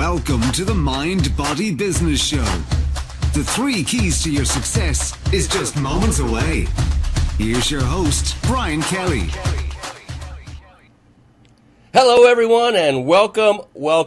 Welcome to the Mind Body Business Show. The 3 keys to your success is just moments away. Here's your host, Brian Kelly. Hello, everyone, and welcome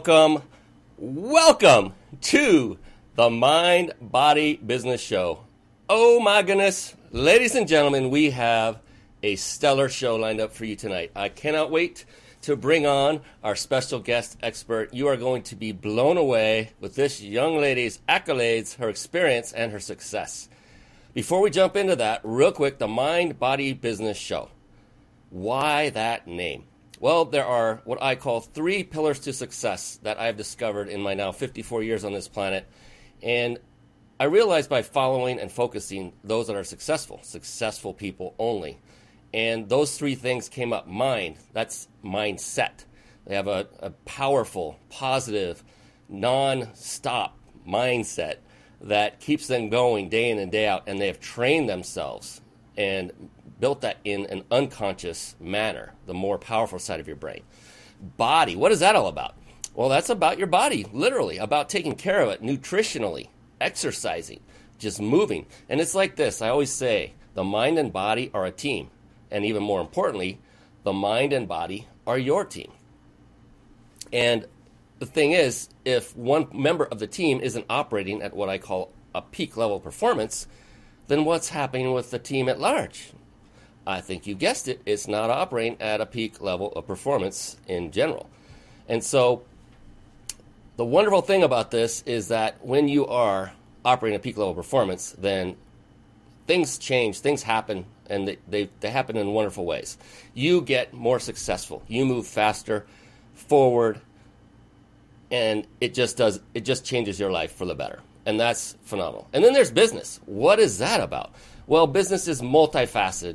to the Mind Body Business Show. Oh, my goodness. Ladies and gentlemen, we have a stellar show lined up for you tonight. I cannot wait to bring on our special guest expert. You are going to be blown away with this young lady's accolades, her experience, and her success. Before we jump into that, real quick, the Mind Body Business Show. Why that name? Well, there are what I call 3 pillars to success that I've discovered in my now 54 years on this planet. And I realized by following and focusing those that are successful people only. And those 3 things came up. Mind, that's mindset. They have a powerful, positive, non-stop mindset that keeps them going day in and day out. And they have trained themselves and built that in an unconscious manner, the more powerful side of your brain. Body, what is that all about? Well, that's about your body, literally, about taking care of it nutritionally, exercising, just moving. And it's like this. I always say the mind and body are a team. And even more importantly, the mind and body are your team. And the thing is, if one member of the team isn't operating at what I call a peak level performance, then what's happening with the team at large? I think you guessed it, it's not operating at a peak level of performance in general. And so the wonderful thing about this is that when you are operating at peak level performance, then things change, things happen, and they happen in wonderful ways. You get more successful. You move faster, forward, and it just changes your life for the better. And that's phenomenal. And then there's business. What is that about? Well, business is multifaceted.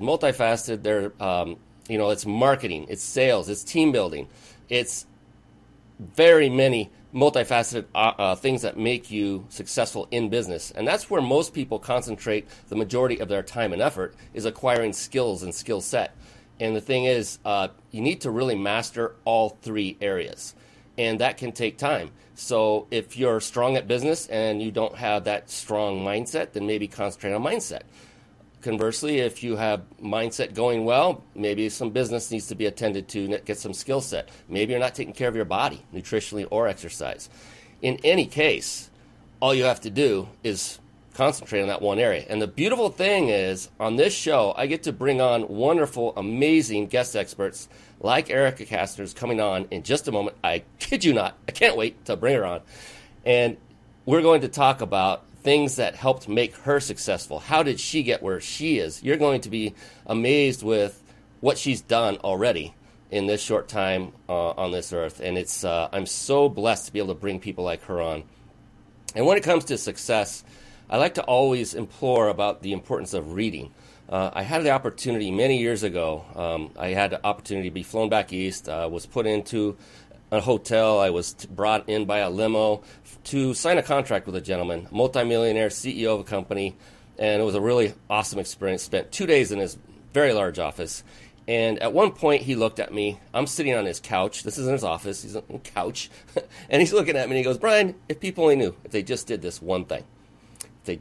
It's marketing, it's sales, it's team building. It's very many multifaceted things that make you successful in business. And that's where most people concentrate the majority of their time and effort, is acquiring skills and skill set. And the thing is, you need to really master all 3 areas. And that can take time. So if you're strong at business and you don't have that strong mindset, then maybe concentrate on mindset. Conversely, if you have mindset going well, maybe some business needs to be attended to and get some skill set. Maybe you're not taking care of your body, nutritionally or exercise. In any case, all you have to do is concentrate on that one area. And the beautiful thing is, on this show, I get to bring on wonderful, amazing guest experts like Erica Kastner's coming on in just a moment. I kid you not. I can't wait to bring her on. And we're going to talk about things that helped make her successful. How did she get where she is? You're going to be amazed with what she's done already in this short time on this earth. And I'm so blessed to be able to bring people like her on. And when it comes to success, I like to always implore about the importance of reading. I had the opportunity many years ago. I had the opportunity to be flown back east, was put into a hotel. I was brought in by a limo to sign a contract with a gentleman, multimillionaire, CEO of a company, and it was a really awesome experience. Spent 2 days in his very large office, and at one point he looked at me. I'm sitting on his couch. This is in his office. He's on a couch, and he's looking at me, and he goes, "Brian, if people only knew, if they just did this one thing, they'd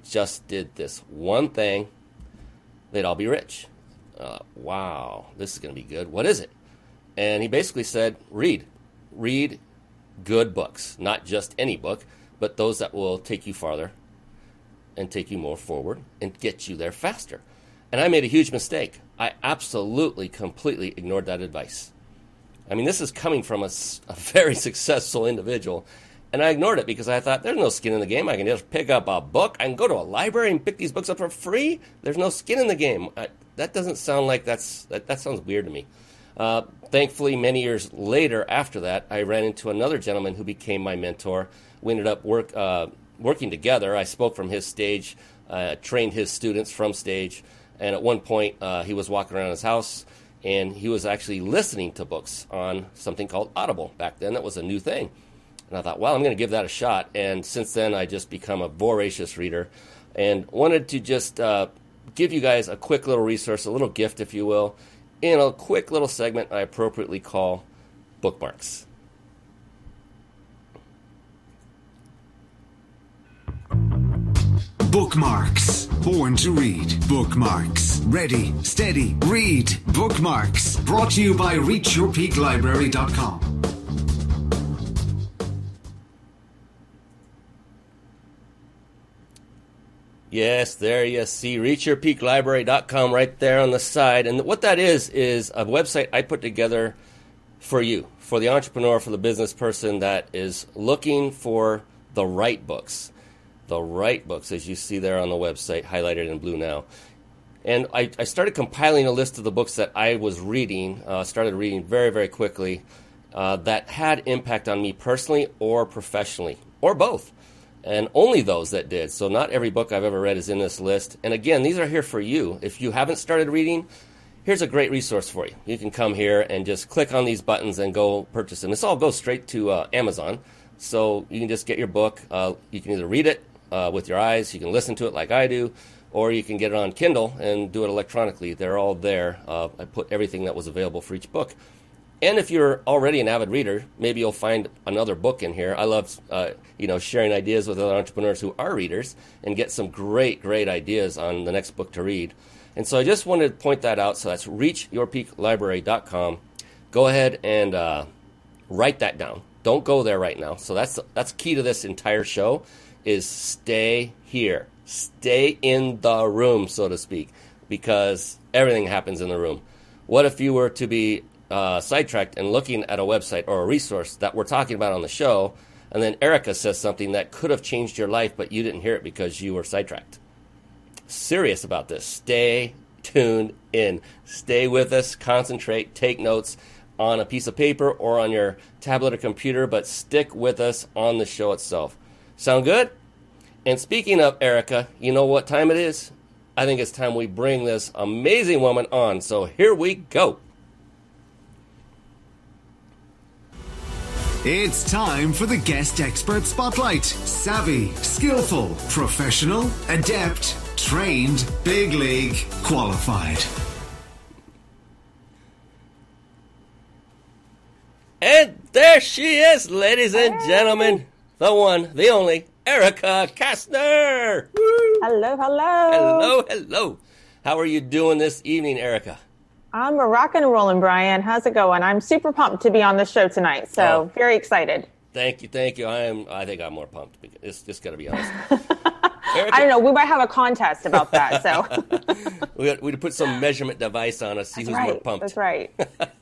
all be rich." Wow, this is going to be good. What is it? And he basically said, read good books, not just any book, but those that will take you farther and take you more forward and get you there faster. And I made a huge mistake. I absolutely, completely ignored that advice. I mean, this is coming from a very successful individual, and I ignored it because I thought, there's no skin in the game. I can just pick up a book. I can go to a library and pick these books up for free. There's no skin in the game. That doesn't sound like that sounds weird to me. Thankfully, many years later after that, I ran into another gentleman who became my mentor. We ended up working together. I spoke from his stage, trained his students from stage, and at one point he was walking around his house, and he was actually listening to books on something called Audible. Back then, that was a new thing. And I thought, well, I'm going to give that a shot. And since then, I just become a voracious reader and wanted to just give you guys a quick little resource, a little gift, if you will, in a quick little segment I appropriately call bookmarks. Bookmarks. Born to read. Bookmarks. Ready, steady, read. Bookmarks. Brought to you by ReachYourPeakLibrary.com. Yes, there you see ReachYourPeakLibrary.com right there on the side. And what that is a website I put together for you, for the entrepreneur, for the business person that is looking for the right books. The right books, as you see there on the website, highlighted in blue now. And I started compiling a list of the books that I was reading, started reading very, very quickly, that had impact on me personally or professionally, or both. And only those that did. So not every book I've ever read is in this list. And again, these are here for you. If you haven't started reading, here's a great resource for you. You can come here and just click on these buttons and go purchase them. This all goes straight to Amazon. So you can just get your book. You can either read it with your eyes, you can listen to it like I do, or you can get it on Kindle and do it electronically. They're all there. I put everything that was available for each book. And if you're already an avid reader, maybe you'll find another book in here. I love, sharing ideas with other entrepreneurs who are readers and get some great, great ideas on the next book to read. And so I just wanted to point that out. So that's ReachYourPeakLibrary.com. Go ahead and write that down. Don't go there right now. So that's key to this entire show is stay here. Stay in the room, so to speak, because everything happens in the room. What if you were to be sidetracked and looking at a website or a resource that we're talking about on the show, and then Erica says something that could have changed your life, but you didn't hear it because you were sidetracked? Serious about this. Stay tuned in. Stay with us. Concentrate. Take notes on a piece of paper or on your tablet or computer, but stick with us on the show itself. Sound good? And speaking of Erica, you know what time it is? I think it's time we bring this amazing woman on. So here we go. It's time for the Guest Expert Spotlight. Savvy, skillful, professional, adept, trained, big league, qualified. And there she is, ladies and gentlemen. The one, the only, Erica Kastner. Woo. Hello, hello. Hello, hello. How are you doing this evening, Erica? I'm rocking and rolling, Brian. How's it going? I'm super pumped to be on the show tonight, so very excited. Thank you. I think I'm more pumped. It's just got to be honest. Erica, I don't know. We might have a contest about that. So we put some measurement device on us, see who's more pumped. That's right.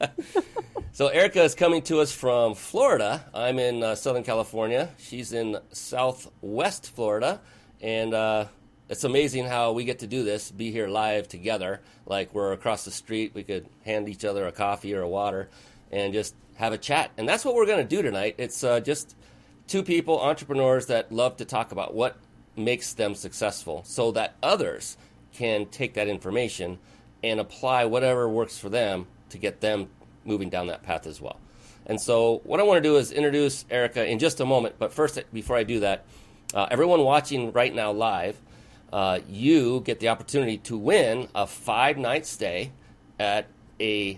So Erica is coming to us from Florida. I'm in Southern California. She's in Southwest Florida, and it's amazing how we get to do this, be here live together. Like we're across the street, we could hand each other a coffee or a water and just have a chat. And that's what we're going to do tonight. It's just two people, entrepreneurs that love to talk about what makes them successful so that others can take that information and apply whatever works for them to get them moving down that path as well. And so what I want to do is introduce Erica in just a moment. But first, before I do that, everyone watching right now live, you get the opportunity to win a 5-night stay at a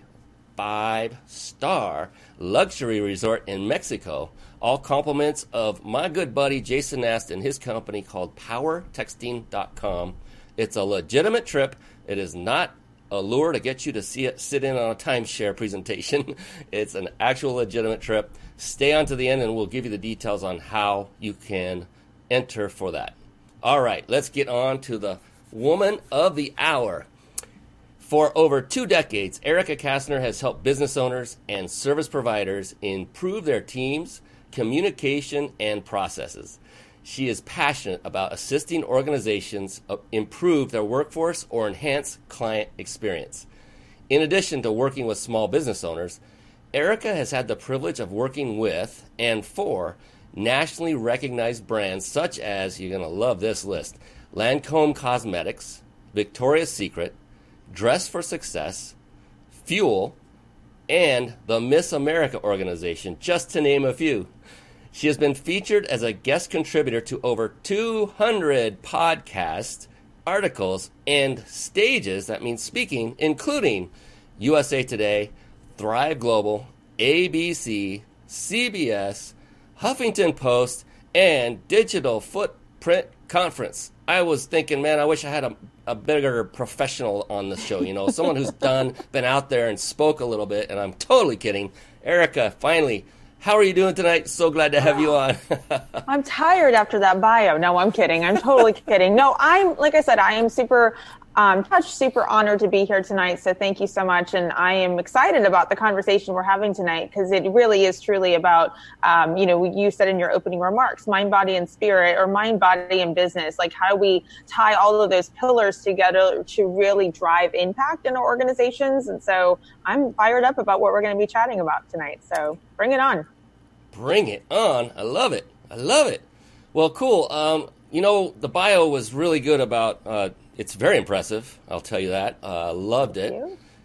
5-star luxury resort in Mexico. All compliments of my good buddy Jason Nast and his company called PowerTexting.com. It's a legitimate trip. It is not a lure to get you to sit in on a timeshare presentation. It's an actual legitimate trip. Stay on to the end and we'll give you the details on how you can enter for that. All right, let's get on to the woman of the hour. For over 2 decades, Erica Kastner has helped business owners and service providers improve their teams, communication, and processes. She is passionate about assisting organizations improve their workforce or enhance client experience. In addition to working with small business owners, Erica has had the privilege of working with and for nationally recognized brands such as, you're going to love this list, Lancome Cosmetics, Victoria's Secret, Dress for Success, Fuel, and the Miss America organization, just to name a few. She has been featured as a guest contributor to over 200 podcasts, articles, and stages, that means speaking, including USA Today, Thrive Global, ABC, CBS, Huffington Post, and Digital Footprint conference, I was thinking, man, I wish I had a bigger professional on the show, someone who's been out there and spoke a little bit, and I'm totally kidding. Erica, finally, how are you doing tonight? So glad to have you on. I'm tired after that bio. No, I'm kidding. I'm totally kidding. No, like I said, I am super touched, super honored to be here tonight. So thank you so much. And I am excited about the conversation we're having tonight, because it really is truly about, you said in your opening remarks, mind, body, and spirit, or mind, body, and business. Like, how do we tie all of those pillars together to really drive impact in our organizations? And so I'm fired up about what we're going to be chatting about tonight. So bring it on. Bring it on. I love it. Well, cool. The bio was really good about, it's very impressive. I'll tell you that. Loved it.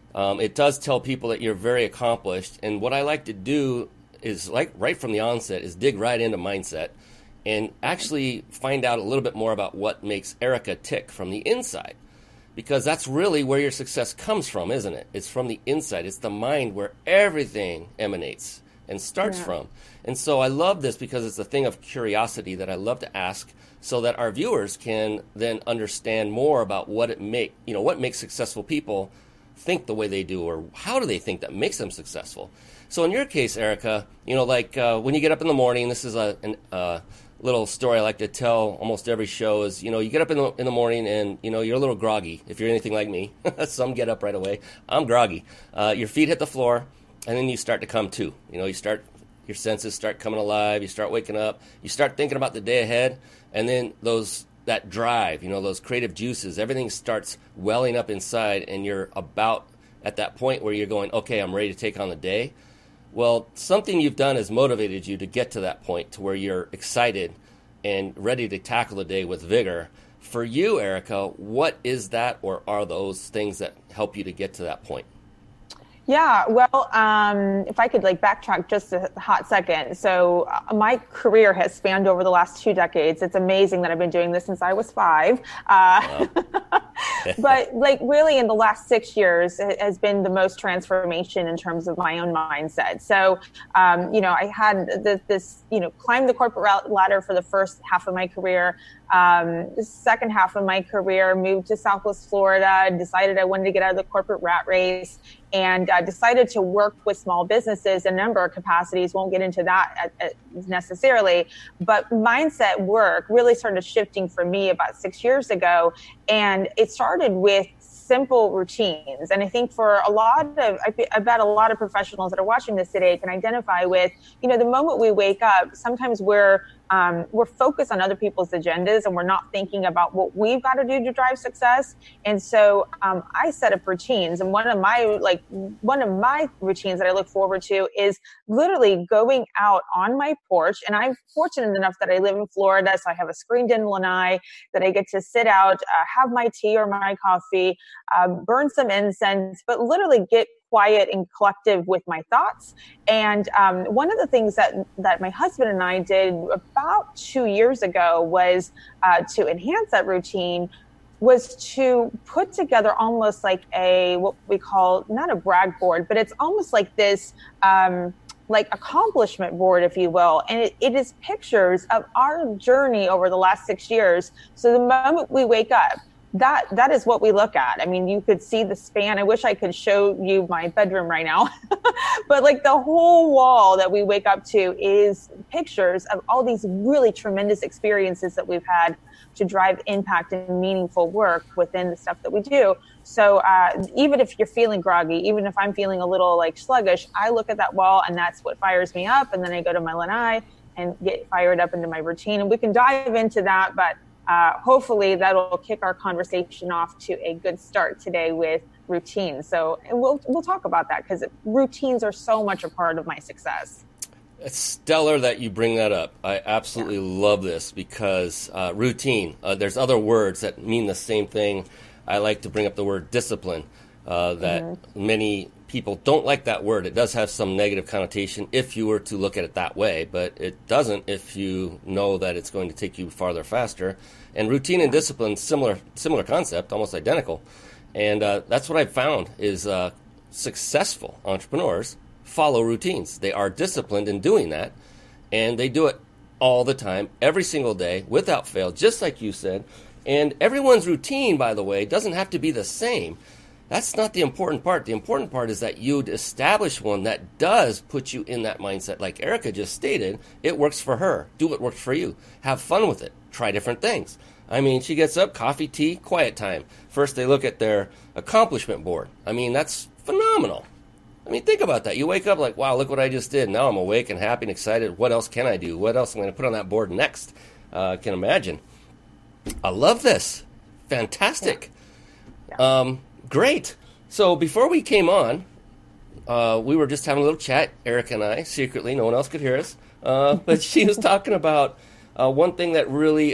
It does tell people that you're very accomplished. And what I like to do is, like, right from the onset, is dig right into mindset and actually find out a little bit more about what makes Erica tick from the inside. Because that's really where your success comes from, isn't it? It's from the inside. It's the mind where everything emanates and starts from. And so I love this because it's a thing of curiosity that I love to ask, so that our viewers can then understand more about what makes successful people think the way they do, or how do they think that makes them successful. So in your case, Erica, when you get up in the morning, this is a little story I like to tell almost every show is, you get up in the morning and, you're a little groggy. If you're anything like me, some get up right away. I'm groggy. Your feet hit the floor, and then you start to come to. Your senses start coming alive. You start waking up. You start thinking about the day ahead. And then that drive, those creative juices, everything starts welling up inside, and you're about at that point where you're going, okay, I'm ready to take on the day. Well, something you've done has motivated you to get to that point to where you're excited and ready to tackle the day with vigor. For you, Erica, what is that, or are those things that help you to get to that point? Yeah, well, if I could backtrack just a hot second. So my career has spanned over the last 2 decades. It's amazing that I've been doing this since I was 5. Wow. But really in the last 6 years, it has been the most transformation in terms of my own mindset. So, I had this climb the corporate ladder for the first half of my career. The second half of my career, moved to Southwest Florida, decided I wanted to get out of the corporate rat race, and decided to work with small businesses in a number of capacities. Won't get into that necessarily, but mindset work really started shifting for me about 6 years ago. And it started with simple routines. And I think for I bet a lot of professionals that are watching this today can identify with, the moment we wake up, sometimes we're focused on other people's agendas, and we're not thinking about what we've got to do to drive success. And so I set up routines, and one of my routines that I look forward to is literally going out on my porch. And I'm fortunate enough that I live in Florida, so I have a screened-in lanai that I get to sit out, have my tea or my coffee, burn some incense, but literally get quiet and collective with my thoughts. And one of the things that my husband and I did about 2 years ago was to enhance that routine, was to put together almost like what we call, not a brag board, but it's almost like this accomplishment board, if you will. And it is pictures of our journey over the last 6 years. So the moment we wake up, that is what we look at. I mean, you could see the span. I wish I could show you my bedroom right now, but the whole wall that we wake up to is pictures of all these really tremendous experiences that we've had to drive impact and meaningful work within the stuff that we do. So even if you're feeling groggy, even if I'm feeling a little sluggish, I look at that wall, and that's what fires me up. And then I go to my lanai and get fired up into my routine, and we can dive into that, but hopefully that'll kick our conversation off to a good start today with routines. So we'll talk about that, because routines are so much a part of my success. It's stellar that you bring that up. I absolutely love this, because routine, there's other words that mean the same thing. I like to bring up the word discipline, that many people don't like that word. It does have some negative connotation if you were to look at it that way, but it doesn't if you know that it's going to take you farther faster. And routine and discipline, similar concept, almost identical. And that's what I've found is successful entrepreneurs follow routines. They are disciplined in doing that, and they do it all the time, every single day, without fail, just like you said. And everyone's routine, by the way, doesn't have to be the same. That's not the important part. The important part is that you'd establish one that does put you in that mindset. Like Erica just stated, it works for her. Do what works for you. Have fun with it. Try different things. I mean, she gets up, coffee, tea, quiet time. First, they look at their accomplishment board. I mean, that's phenomenal. I mean, think about that. You wake up like, wow, look what I just did. Now I'm awake and happy and excited. What else can I do? What else am I going to put on that board next? I can imagine. I love this. Fantastic. Yeah. Great. So before we came on, we were just having a little chat, Erica and I, secretly. No one else could hear us. But she was talking about one thing that really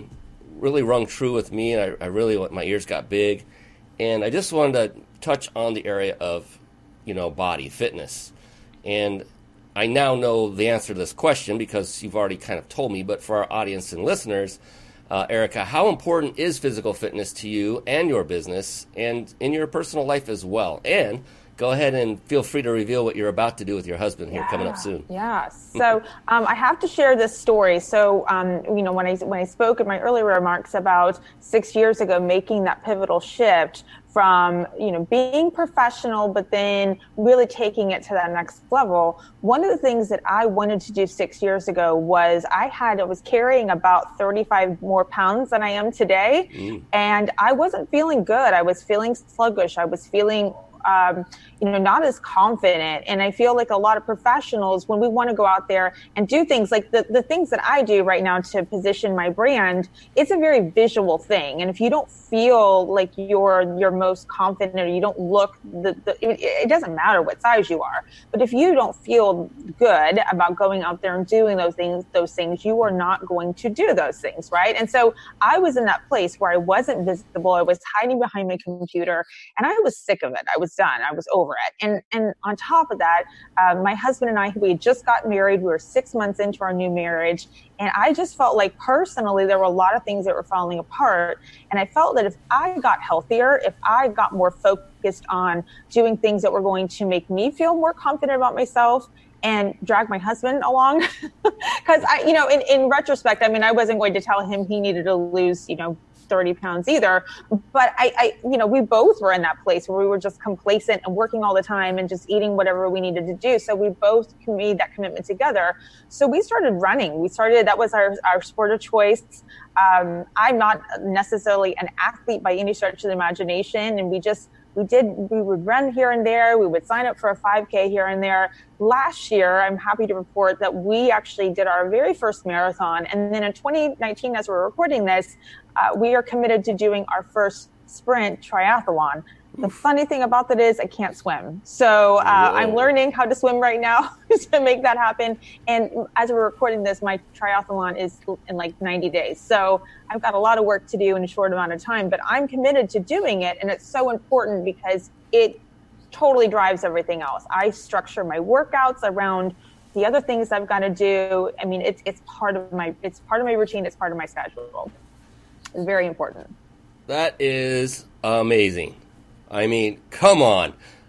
rung true with me, and I really, my ears got big. And I just wanted to touch on the area of, body, fitness. And I now know the answer to this question because you've already kind of told me, but for our audience and listeners, Erica, how important is physical fitness to you and your business and in your personal life as well? And go ahead and feel free to reveal what you're about to do with your husband here coming up soon. Yeah. So I have to share this story. So, when I spoke in my earlier remarks about 6 years ago, making that pivotal shift from, being professional, but then really taking it to that next level. One of the things that I wanted to do 6 years ago was I was carrying about 35 more pounds than I am today. And I wasn't feeling good. I was feeling sluggish. I was feeling not as confident. And I feel like a lot of professionals, when we want to go out there and do things like the things that I do right now to position my brand, it's a very visual thing. And if you don't feel like you're most confident or you don't look, it doesn't matter what size you are. But if you don't feel good about going out there and doing those things, you are not going to do those things, right? And so I was in that place where I wasn't visible. I was hiding behind my computer and I was sick of it. I was done. I was over it. And on top of that, my husband and I, we had just got married. We were 6 months into our new marriage. And I just felt like personally, there were a lot of things that were falling apart. And I felt that if I got healthier, if I got more focused on doing things that were going to make me feel more confident about myself and drag my husband along, because in retrospect, I mean, I wasn't going to tell him he needed to lose, 30 pounds either. But we both were in that place where we were just complacent and working all the time and just eating whatever we needed to do. So we both made that commitment together. So we started running. That was our sport of choice. I'm not necessarily an athlete by any stretch of the imagination. And we would run here and there. We would sign up for a 5K here and there. Last year, I'm happy to report that we actually did our very first marathon. And then in 2019, as we're recording this, we are committed to doing our first sprint triathlon. The funny thing about that is I can't swim. So I'm learning how to swim right now to make that happen. And as we're recording this, my triathlon is in like 90 days. So I've got a lot of work to do in a short amount of time, but I'm committed to doing it. And it's so important because it totally drives everything else. I structure my workouts around the other things I've got to do. I mean, it's part of my routine. It's part of my schedule. It's very important. That is amazing. I mean, come on.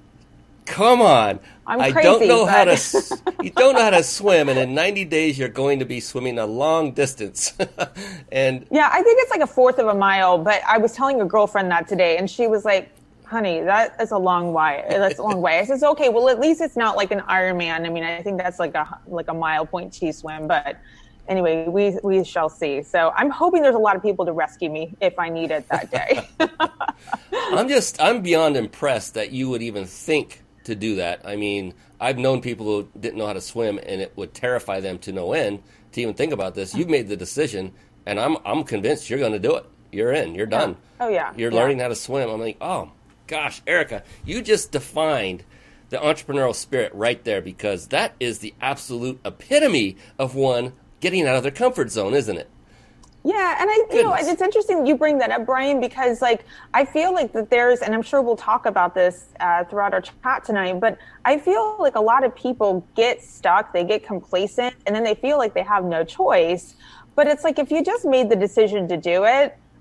I'm crazy, you don't know how to swim, and in 90 days you're going to be swimming a long distance. And yeah, I think it's like a fourth of a mile. But I was telling a girlfriend that today, and she was like, "Honey, that is a long way. That's a long way." I says, "Okay, well, at least it's not like an Ironman. I mean, I think that's like a mile 0.2 swim, but." Anyway, we shall see. So I'm hoping there's a lot of people to rescue me if I need it that day. I'm beyond impressed that you would even think to do that. I mean, I've known people who didn't know how to swim, and it would terrify them to no end to even think about this. You've made the decision, and I'm convinced you're going to do it. You're in. You're done. Oh yeah. You're learning how to swim. I'm like, oh gosh, Erica, you just defined the entrepreneurial spirit right there, because that is the absolute epitome of one getting out of their comfort zone, isn't it? Yeah, and it's interesting you bring that up, Brian, because I feel like that there's, and I'm sure we'll talk about this throughout our chat tonight, but I feel like a lot of people get stuck, they get complacent, and then they feel like they have no choice. But it's like if you just made the decision to do it,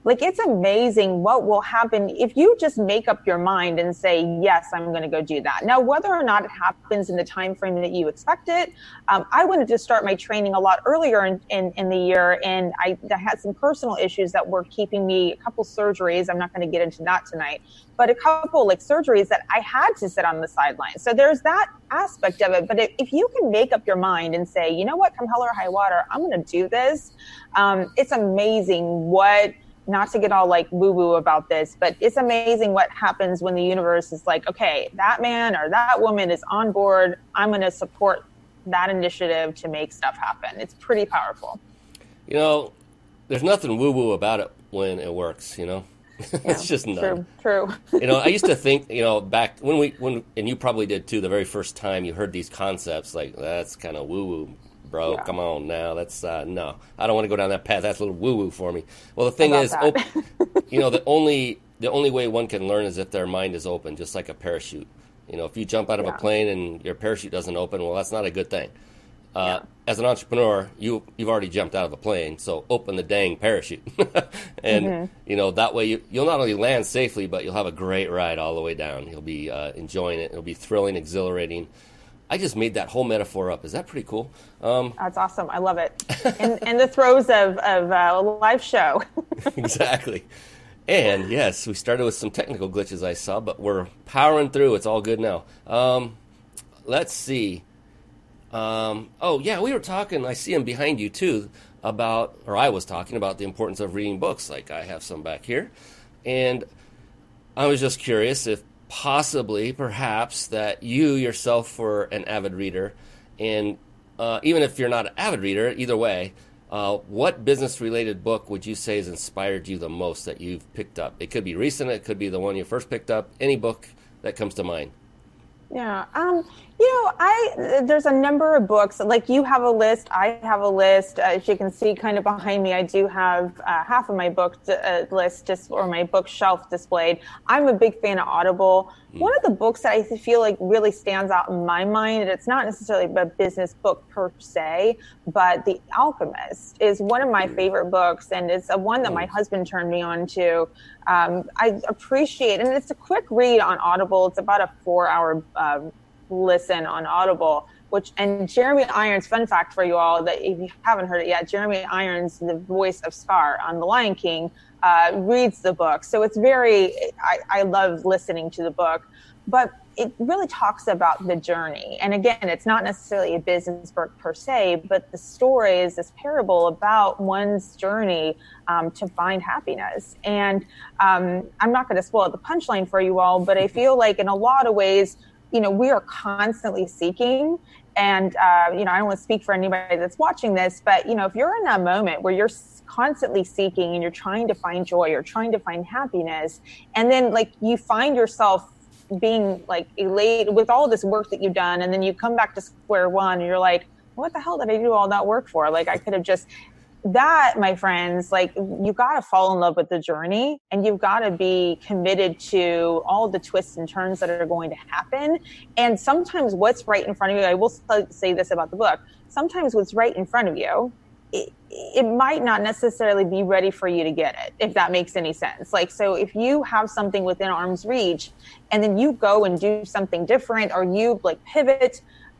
Like, it's amazing what will happen if you just make up your mind and say, yes, I'm going to go do that. Now, whether or not it happens in the time frame that you expect it, I wanted to start my training a lot earlier in the year, and I had some personal issues that were keeping me, a couple surgeries. I'm not going to get into that tonight, but a couple like surgeries that I had to sit on the sidelines. So there's that aspect of it. But if you can make up your mind and say, you know what, come hell or high water, I'm going to do this. It's amazing what, not to get all like woo-woo about this, but it's amazing what happens when the universe is like, okay, that man or that woman is on board. I'm going to support that initiative to make stuff happen. It's pretty powerful. You know, there's nothing woo-woo about it when it works, you know? It's just none. True. You know, I used to think, you know, back when and you probably did too, the very first time you heard these concepts, like, that's kind of woo-woo, bro. Yeah. Come on now. That's, no, I don't want to go down that path. That's a little woo-woo for me. Well, the thing is, you know, the only way one can learn is if their mind is open, just like a parachute. You know, if you jump out of a plane and your parachute doesn't open, well, that's not a good thing. As an entrepreneur, you've already jumped out of a plane, so open the dang parachute. And, you know, that way you'll not only land safely, but you'll have a great ride all the way down. You'll be enjoying it. It'll be thrilling, exhilarating. I just made that whole metaphor up. Is that pretty cool? That's awesome. I love it. In the throes of a live show. Exactly. And, yes, we started with some technical glitches I saw, but we're powering through. It's all good now. Let's see. We were talking, I see him behind you too, I was talking about the importance of reading books, like I have some back here. And I was just curious if possibly, perhaps, that you yourself were an avid reader. And even if you're not an avid reader, either way, what business-related book would you say has inspired you the most that you've picked up? It could be recent, it could be the one you first picked up, any book that comes to mind. Yeah. You know, there's a number of books, like you have a list, I have a list. As you can see kind of behind me, I do have half of my book list or my bookshelf displayed. I'm a big fan of Audible. One of the books that I feel like really stands out in my mind, and it's not necessarily a business book per se, but The Alchemist is one of my favorite books, and it's one that my husband turned me on to. I appreciate, and it's a quick read on Audible. It's about a 4-hour listen on Audible, and Jeremy Irons, fun fact for you all, that if you haven't heard it yet, Jeremy Irons, the voice of Scar on The Lion King, reads the book. So it's I love listening to the book, but it really talks about the journey. And again, it's not necessarily a business book per se, but the story is this parable about one's journey to find happiness. And I'm not going to spoil the punchline for you all, but I feel like in a lot of ways, you know, we are constantly seeking. And, you know, I don't want to speak for anybody that's watching this, but, you know, if you're in that moment where you're constantly seeking and you're trying to find joy or trying to find happiness, and then like you find yourself being like elated with all this work that you've done, and then you come back to square one and you're like, what the hell did I do all that work for? Like, I could have just, that, my friends, like, you got to fall in love with the journey, and you've got to be committed to all the twists and turns that are going to happen. And sometimes what's right in front of you, I will say this about the book, sometimes what's right in front of you, it might not necessarily be ready for you to get it, if that makes any sense. Like, so if you have something within arm's reach and then you go and do something different, or you like pivot,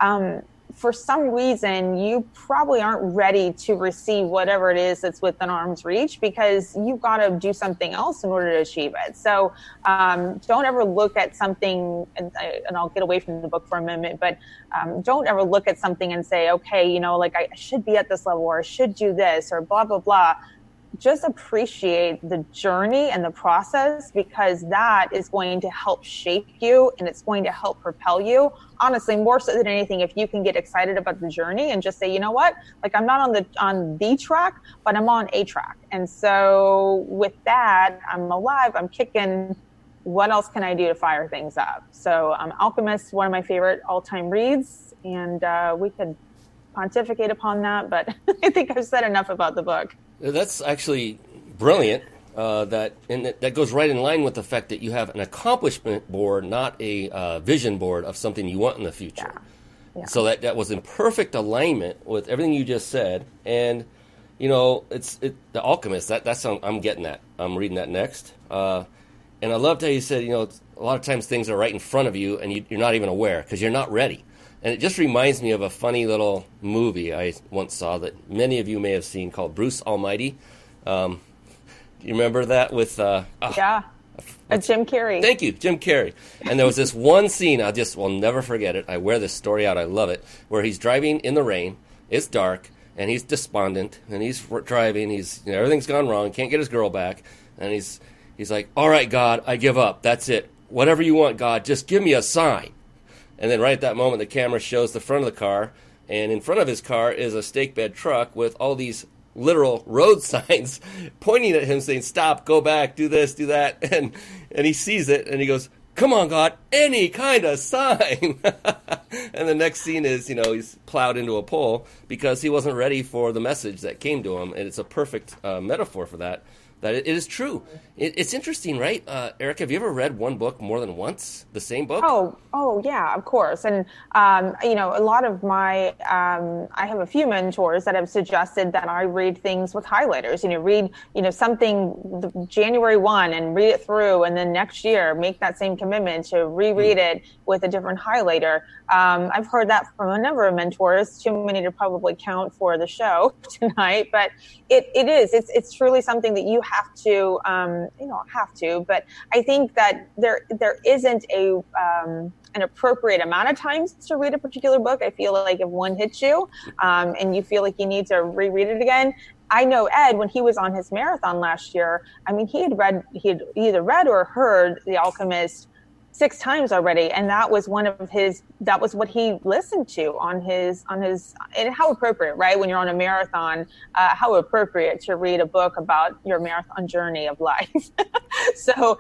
for some reason, you probably aren't ready to receive whatever it is that's within arm's reach, because you've got to do something else in order to achieve it. So don't ever look at something, and I'll get away from the book for a moment, but don't ever look at something and say, okay, you know, like I should be at this level, or I should do this, or blah, blah, blah. Just appreciate the journey and the process, because that is going to help shape you, and it's going to help propel you. Honestly, more so than anything, if you can get excited about the journey and just say, you know what, like I'm not on the track, but I'm on a track. And so with that, I'm alive, I'm kicking. What else can I do to fire things up? So Alchemist, one of my favorite all-time reads, and we could pontificate upon that, but I think I've said enough about the book. That's actually brilliant. That goes right in line with the fact that you have an accomplishment board, not a vision board of something you want in the future. Yeah. So that was in perfect alignment with everything you just said. And, it's The Alchemist. That's I'm getting that. I'm reading that next. And I loved how you said, a lot of times things are right in front of you and you're not even aware because you're not ready. And it just reminds me of a funny little movie I once saw that many of you may have seen called Bruce Almighty. Do you remember that with... yeah, Jim Carrey. Thank you, Jim Carrey. And there was this one scene, will never forget it. I wear this story out, I love it, where he's driving in the rain, it's dark, and he's despondent, and he's driving, everything's gone wrong, can't get his girl back, and he's like, all right, God, I give up, that's it. Whatever you want, God, just give me a sign. And then right at that moment, the camera shows the front of the car, and in front of his car is a stake bed truck with all these literal road signs pointing at him saying, stop, go back, do this, do that. And he sees it, and he goes, come on, God, any kind of sign. And the next scene is, he's plowed into a pole because he wasn't ready for the message that came to him. And it's a perfect metaphor for that it is true. It's interesting, right? Erica, have you ever read one book more than once, the same book? Oh yeah, of course. And, a lot of my, I have a few mentors that have suggested that I read things with highlighters, read, something January 1 and read it through. And then next year, make that same commitment to reread it with a different highlighter. I've heard that from a number of mentors, too many to probably count for the show tonight, but it's truly something that you have to, but I think that there isn't an appropriate amount of times to read a particular book. I feel like if one hits you, and you feel like you need to reread it again. I know Ed, when he was on his marathon last year, he had either read or heard The Alchemist 6 times already, and that was what he listened to on his and how appropriate, right? When you're on a marathon, how appropriate to read a book about your marathon journey of life. So,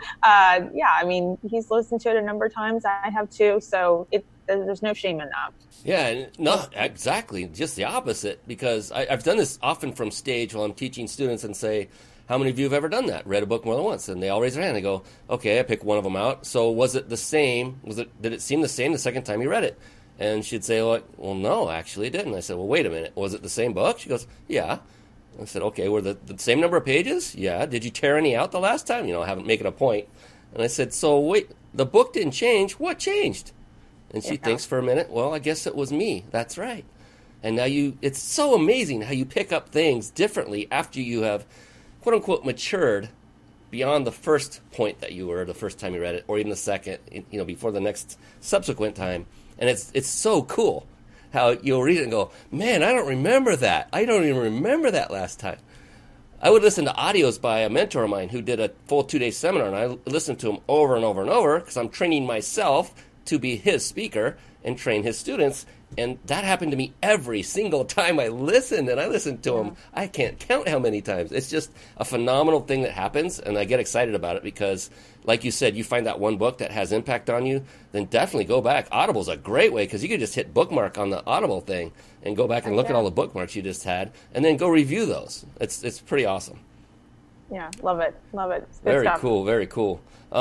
he's listened to it a number of times. I have too. So there's no shame in that. Yeah, no, exactly. Just the opposite, because I've done this often from stage while I'm teaching students and say, how many of you have ever done that? Read a book more than once? And they all raise their hand. They go, okay, I pick one of them out. So was it the same? Did it seem the same the second time you read it? And she'd say, well, no, actually it didn't. I said, well, wait a minute. Was it the same book? She goes, yeah. I said, okay, were the same number of pages? Yeah. Did you tear any out the last time? I haven't making a point. And I said, so wait, the book didn't change. What changed? And she thinks for a minute, well, I guess it was me. That's right. And now it's so amazing how you pick up things differently after you have, quote unquote, matured beyond the first point that you were the first time you read it, or even the second, before the next subsequent time. And it's so cool how you'll read it and go, man, I don't remember that. I don't even remember that last time. I would listen to audios by a mentor of mine who did a full 2-day seminar, and I listened to him over and over and over because I'm training myself to be his speaker and train his students. And that happened to me every single time I listened, and I listened to him. I can't count how many times. It's just a phenomenal thing that happens, and I get excited about it because, like you said, you find that one book that has impact on you, then definitely go back. Audible's a great way because you can just hit bookmark on the Audible thing and go back and look at all the bookmarks you just had, and then go review those. It's pretty awesome. Yeah, love it. It's good very stuff. Cool, very cool.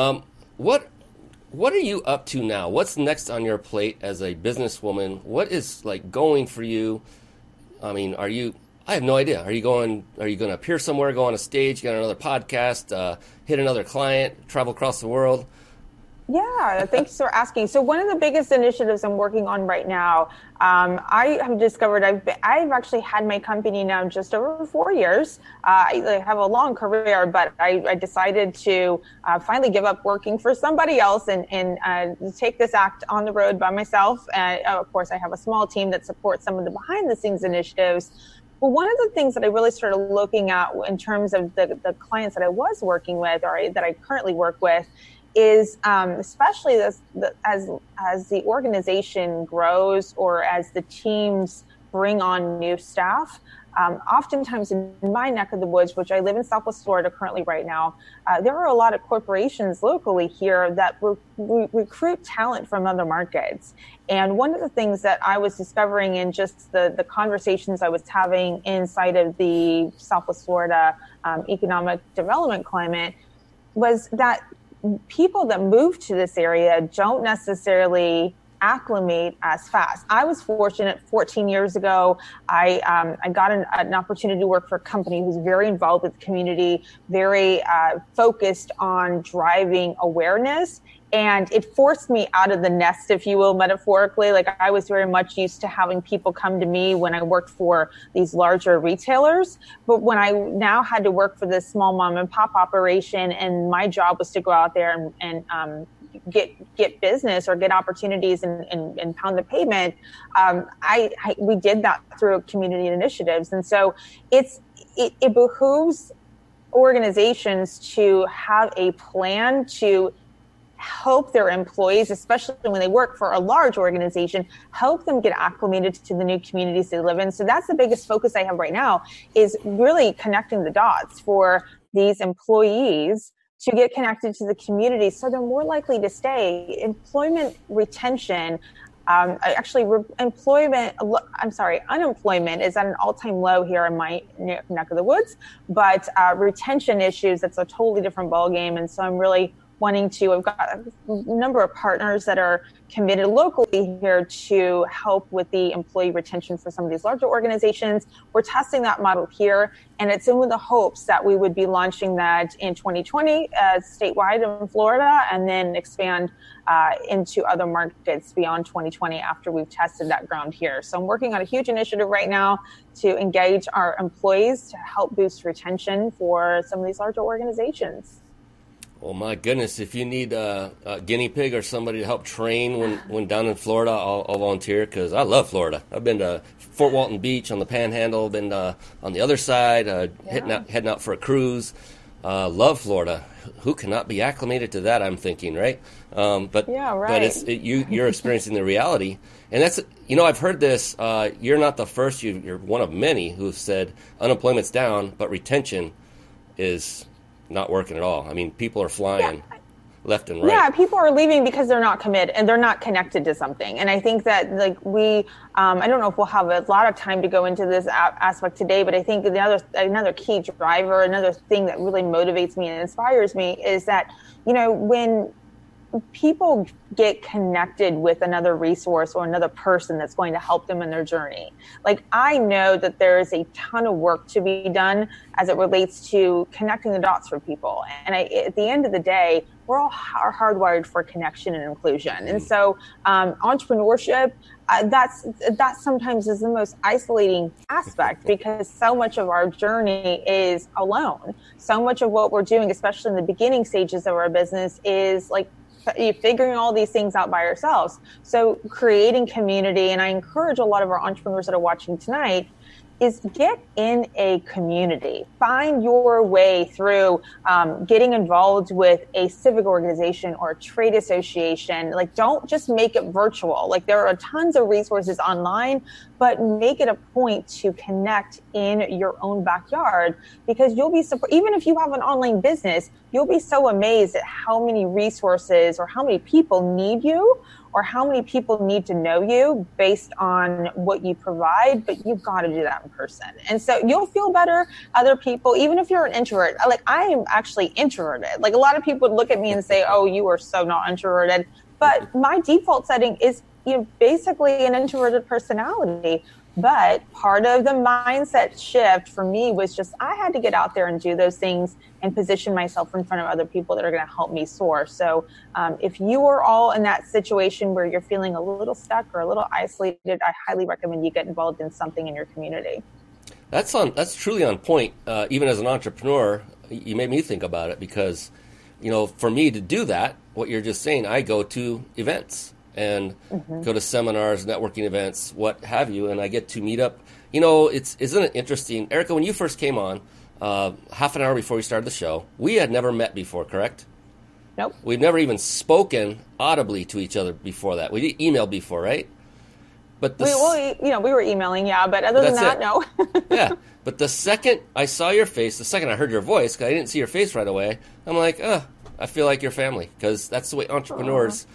What are you up to now? What's next on your plate as a businesswoman? What is going for you? I have no idea. Are you going to appear somewhere, go on a stage, get on another podcast, hit another client, travel across the world? Yeah, thanks for asking. So one of the biggest initiatives I'm working on right now, I have discovered I've actually had my company now just over 4 years. I have a long career, but I decided to finally give up working for somebody else and take this act on the road by myself. And of course, I have a small team that supports some of the behind the scenes initiatives. Well, one of the things that I really started looking at in terms of the clients that I was working with or that I currently work with is especially as the organization grows or as the teams bring on new staff. Oftentimes in my neck of the woods, which I live in Southwest Florida currently right now, there are a lot of corporations locally here that recruit talent from other markets. And one of the things that I was discovering in just the conversations I was having inside of the Southwest Florida economic development climate was that people that move to this area don't necessarily acclimate as fast. I was fortunate 14 years ago. I got an opportunity to work for a company who's very involved with the community, very focused on driving awareness. And it forced me out of the nest, if you will, metaphorically. Like I was very much used to having people come to me when I worked for these larger retailers. But when I now had to work for this small mom and pop operation, and my job was to go out there and get business or get opportunities and pound the pavement, we did that through community initiatives. And so it behooves organizations to have a plan to help their employees, especially when they work for a large organization, help them get acclimated to the new communities they live in. So that's the biggest focus I have right now, is really connecting the dots for these employees to get connected to the community so they're more likely to stay. Employment retention, unemployment is at an all-time low here in my neck of the woods, but retention issues, that's a totally different ballgame. And so I'm really I've got a number of partners that are committed locally here to help with the employee retention for some of these larger organizations. We're testing that model here, and it's in with the hopes that we would be launching that in 2020 statewide in Florida, and then expand into other markets beyond 2020 after we've tested that ground here. So I'm working on a huge initiative right now to engage our employees to help boost retention for some of these larger organizations. Oh my goodness, if you need a guinea pig or somebody to help train when down in Florida, I'll volunteer, because I love Florida. I've been to Fort Walton Beach on the Panhandle, been on the other side, heading out for a cruise. Love Florida. Who cannot be acclimated to that, I'm thinking, right? But you're experiencing the reality. And that's, I've heard this. You're not the first. You're one of many who've said unemployment's down, but retention is not working at all. I mean, people are flying left and right. Yeah, people are leaving because they're not committed and they're not connected to something. And I think that I don't know if we'll have a lot of time to go into this aspect today, but I think another key driver, another thing that really motivates me and inspires me is that, when people get connected with another resource or another person that's going to help them in their journey. Like, I know that there is a ton of work to be done as it relates to connecting the dots for people. And at the end of the day, we're all hardwired for connection and inclusion. And so entrepreneurship, that sometimes is the most isolating aspect, because so much of our journey is alone. So much of what we're doing, especially in the beginning stages of our business, is like figuring all these things out by ourselves. So creating community, and I encourage a lot of our entrepreneurs that are watching tonight, is get in a community. Find your way through getting involved with a civic organization or a trade association. Like, don't just make it virtual. Like, there are tons of resources online, but make it a point to connect in your own backyard, because you'll be even if you have an online business, you'll be so amazed at how many resources or how many people need you, or how many people need to know you based on what you provide, but you've got to do that in person. And so you'll feel better. Other people, even if you're an introvert, like, I am actually introverted. Like, a lot of people would look at me and say, oh, you are so not introverted. But my default setting is, basically an introverted personality. But part of the mindset shift for me was just, I had to get out there and do those things and position myself in front of other people that are going to help me soar. So if you are all in that situation where you're feeling a little stuck or a little isolated, I highly recommend you get involved in something in your community. That's truly on point. Even as an entrepreneur, you made me think about it, because, for me to do that, what you're just saying, I go to events and go to seminars, networking events, what have you, and I get to meet up. Isn't it interesting, Erica, when you first came on, half an hour before we started the show, we had never met before, correct? Nope. We've never even spoken audibly to each other before that. We emailed before, right? But we were emailing, but other than that, no. Yeah, but the second I saw your face, the second I heard your voice, because I didn't see your face right away, I'm like, I feel like your family, because that's the way entrepreneurs,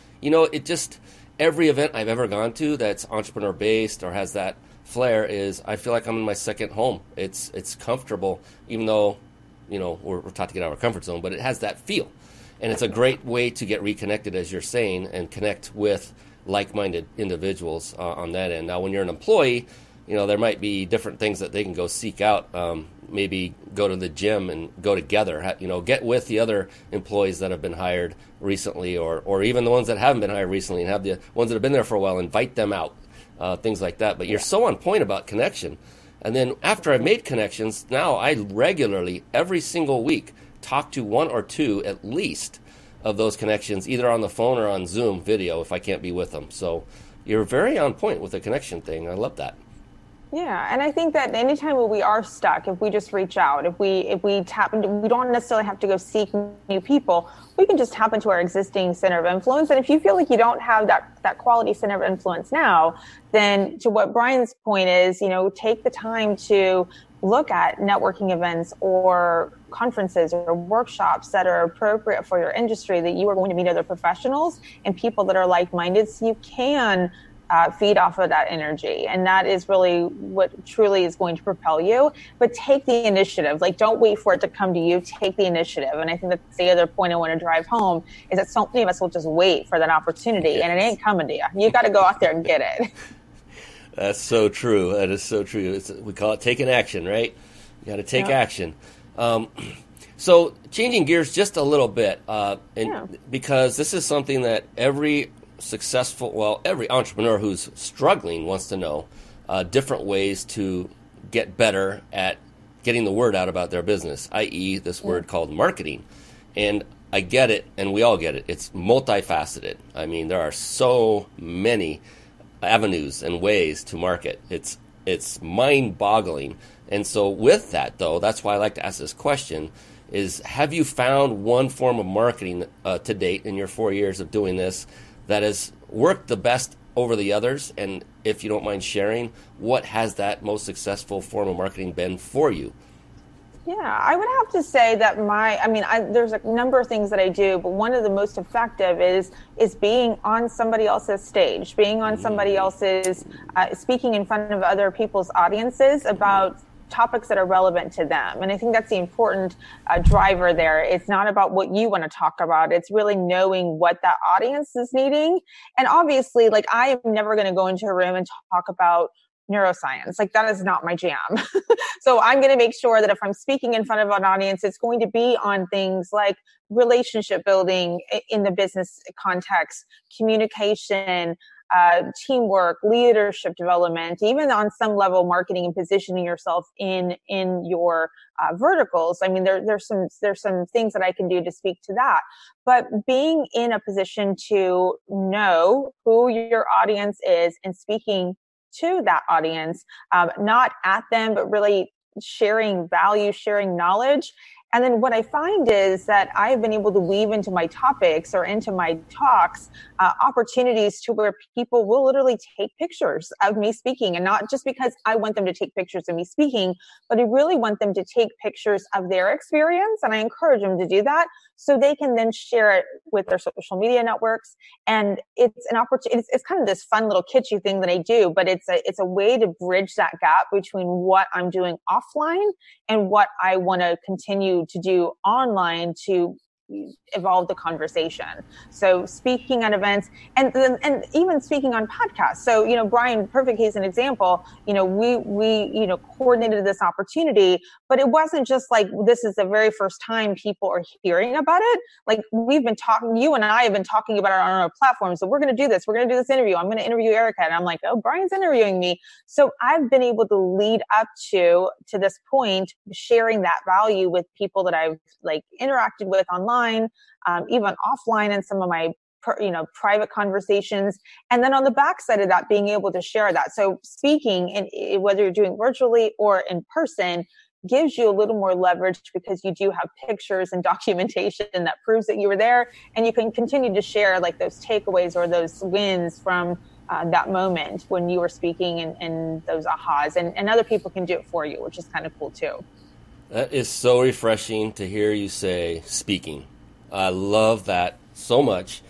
every event I've ever gone to that's entrepreneur-based or has that flair is, I feel like I'm in my second home. It's comfortable, even though, we're taught to get out of our comfort zone, but it has that feel. And it's a great way to get reconnected, as you're saying, and connect with like-minded individuals on that end. Now, when you're an employee, there might be different things that they can go seek out. Maybe go to the gym and go together. Get with the other employees that have been hired recently, or even the ones that haven't been hired recently, and have the ones that have been there for a while, invite them out, things like that. But you're so on point about connection. And then after I've made connections, now I regularly, every single week, talk to one or two at least of those connections, either on the phone or on Zoom video if I can't be with them. So you're very on point with the connection thing. I love that. Yeah, and I think that anytime we are stuck, if we just reach out, if we tap into, we don't necessarily have to go seek new people. We can just tap into our existing center of influence. And if you feel like you don't have that quality center of influence now, then to what Brian's point is, take the time to look at networking events or conferences or workshops that are appropriate for your industry, that you are going to meet other professionals and people that are like-minded, so you can feed off of that energy. And that is really what truly is going to propel you. But take the initiative. Don't wait for it to come to you. Take the initiative. And I think that's the other point I want to drive home, is that so many of us will just wait for that opportunity, and it ain't coming to you. You got to go out there and get it. That's so true. That is so true. We call it taking action, right? You got to take action. So changing gears just a little bit, because this is something that every entrepreneur who's struggling wants to know different ways to get better at getting the word out about their business, i.e. this word called marketing. And I get it, and we all get it. It's multifaceted. I mean, there are so many avenues and ways to market. It's mind-boggling. And so with that, though, that's why I like to ask this question, is have you found one form of marketing to date in your 4 years of doing this that has worked the best over the others? And if you don't mind sharing, what has that most successful form of marketing been for you? Yeah, I would have to say that there's a number of things that I do, but one of the most effective is being on somebody else's stage, being on somebody else's, speaking in front of other people's audiences about topics that are relevant to them. And I think that's the important driver there. It's not about what you want to talk about. It's really knowing what that audience is needing. And obviously, I am never going to go into a room and talk about neuroscience. That is not my jam. So I'm going to make sure that if I'm speaking in front of an audience, it's going to be on things like relationship building in the business context, communication, teamwork, leadership development, even on some level, marketing and positioning yourself in your verticals. I mean, there's some things that I can do to speak to that. But being in a position to know who your audience is and speaking to that audience, not at them, but really sharing value, sharing knowledge. And then what I find is that I've been able to weave into my topics or into my talks opportunities to where people will literally take pictures of me speaking, and not just because I want them to take pictures of me speaking, but I really want them to take pictures of their experience. And I encourage them to do that so they can then share it with their social media networks. And it's an opportunity. It's kind of this fun little kitschy thing that I do, but it's a way to bridge that gap between what I'm doing offline and what I want to continue to do online to evolve the conversation. So speaking at events and even speaking on podcasts. So, Brian, perfect case an example, we coordinated this opportunity, but it wasn't just this is the very first time people are hearing about it. We've been talking, you and I have been talking about it on our platform. So we're going to do this. We're going to do this interview. I'm going to interview Erica. And I'm like, oh, Brian's interviewing me. So I've been able to lead up to this point, sharing that value with people that I've interacted with online, even offline in some of my private conversations. And then on the backside of that, being able to share that. So speaking, and whether you're doing virtually or in person, gives you a little more leverage because you do have pictures and documentation that proves that you were there, and you can continue to share those takeaways or those wins from that moment when you were speaking and those ahas, and other people can do it for you, which is kind of cool too. That is so refreshing to hear you say speaking. I love that so much.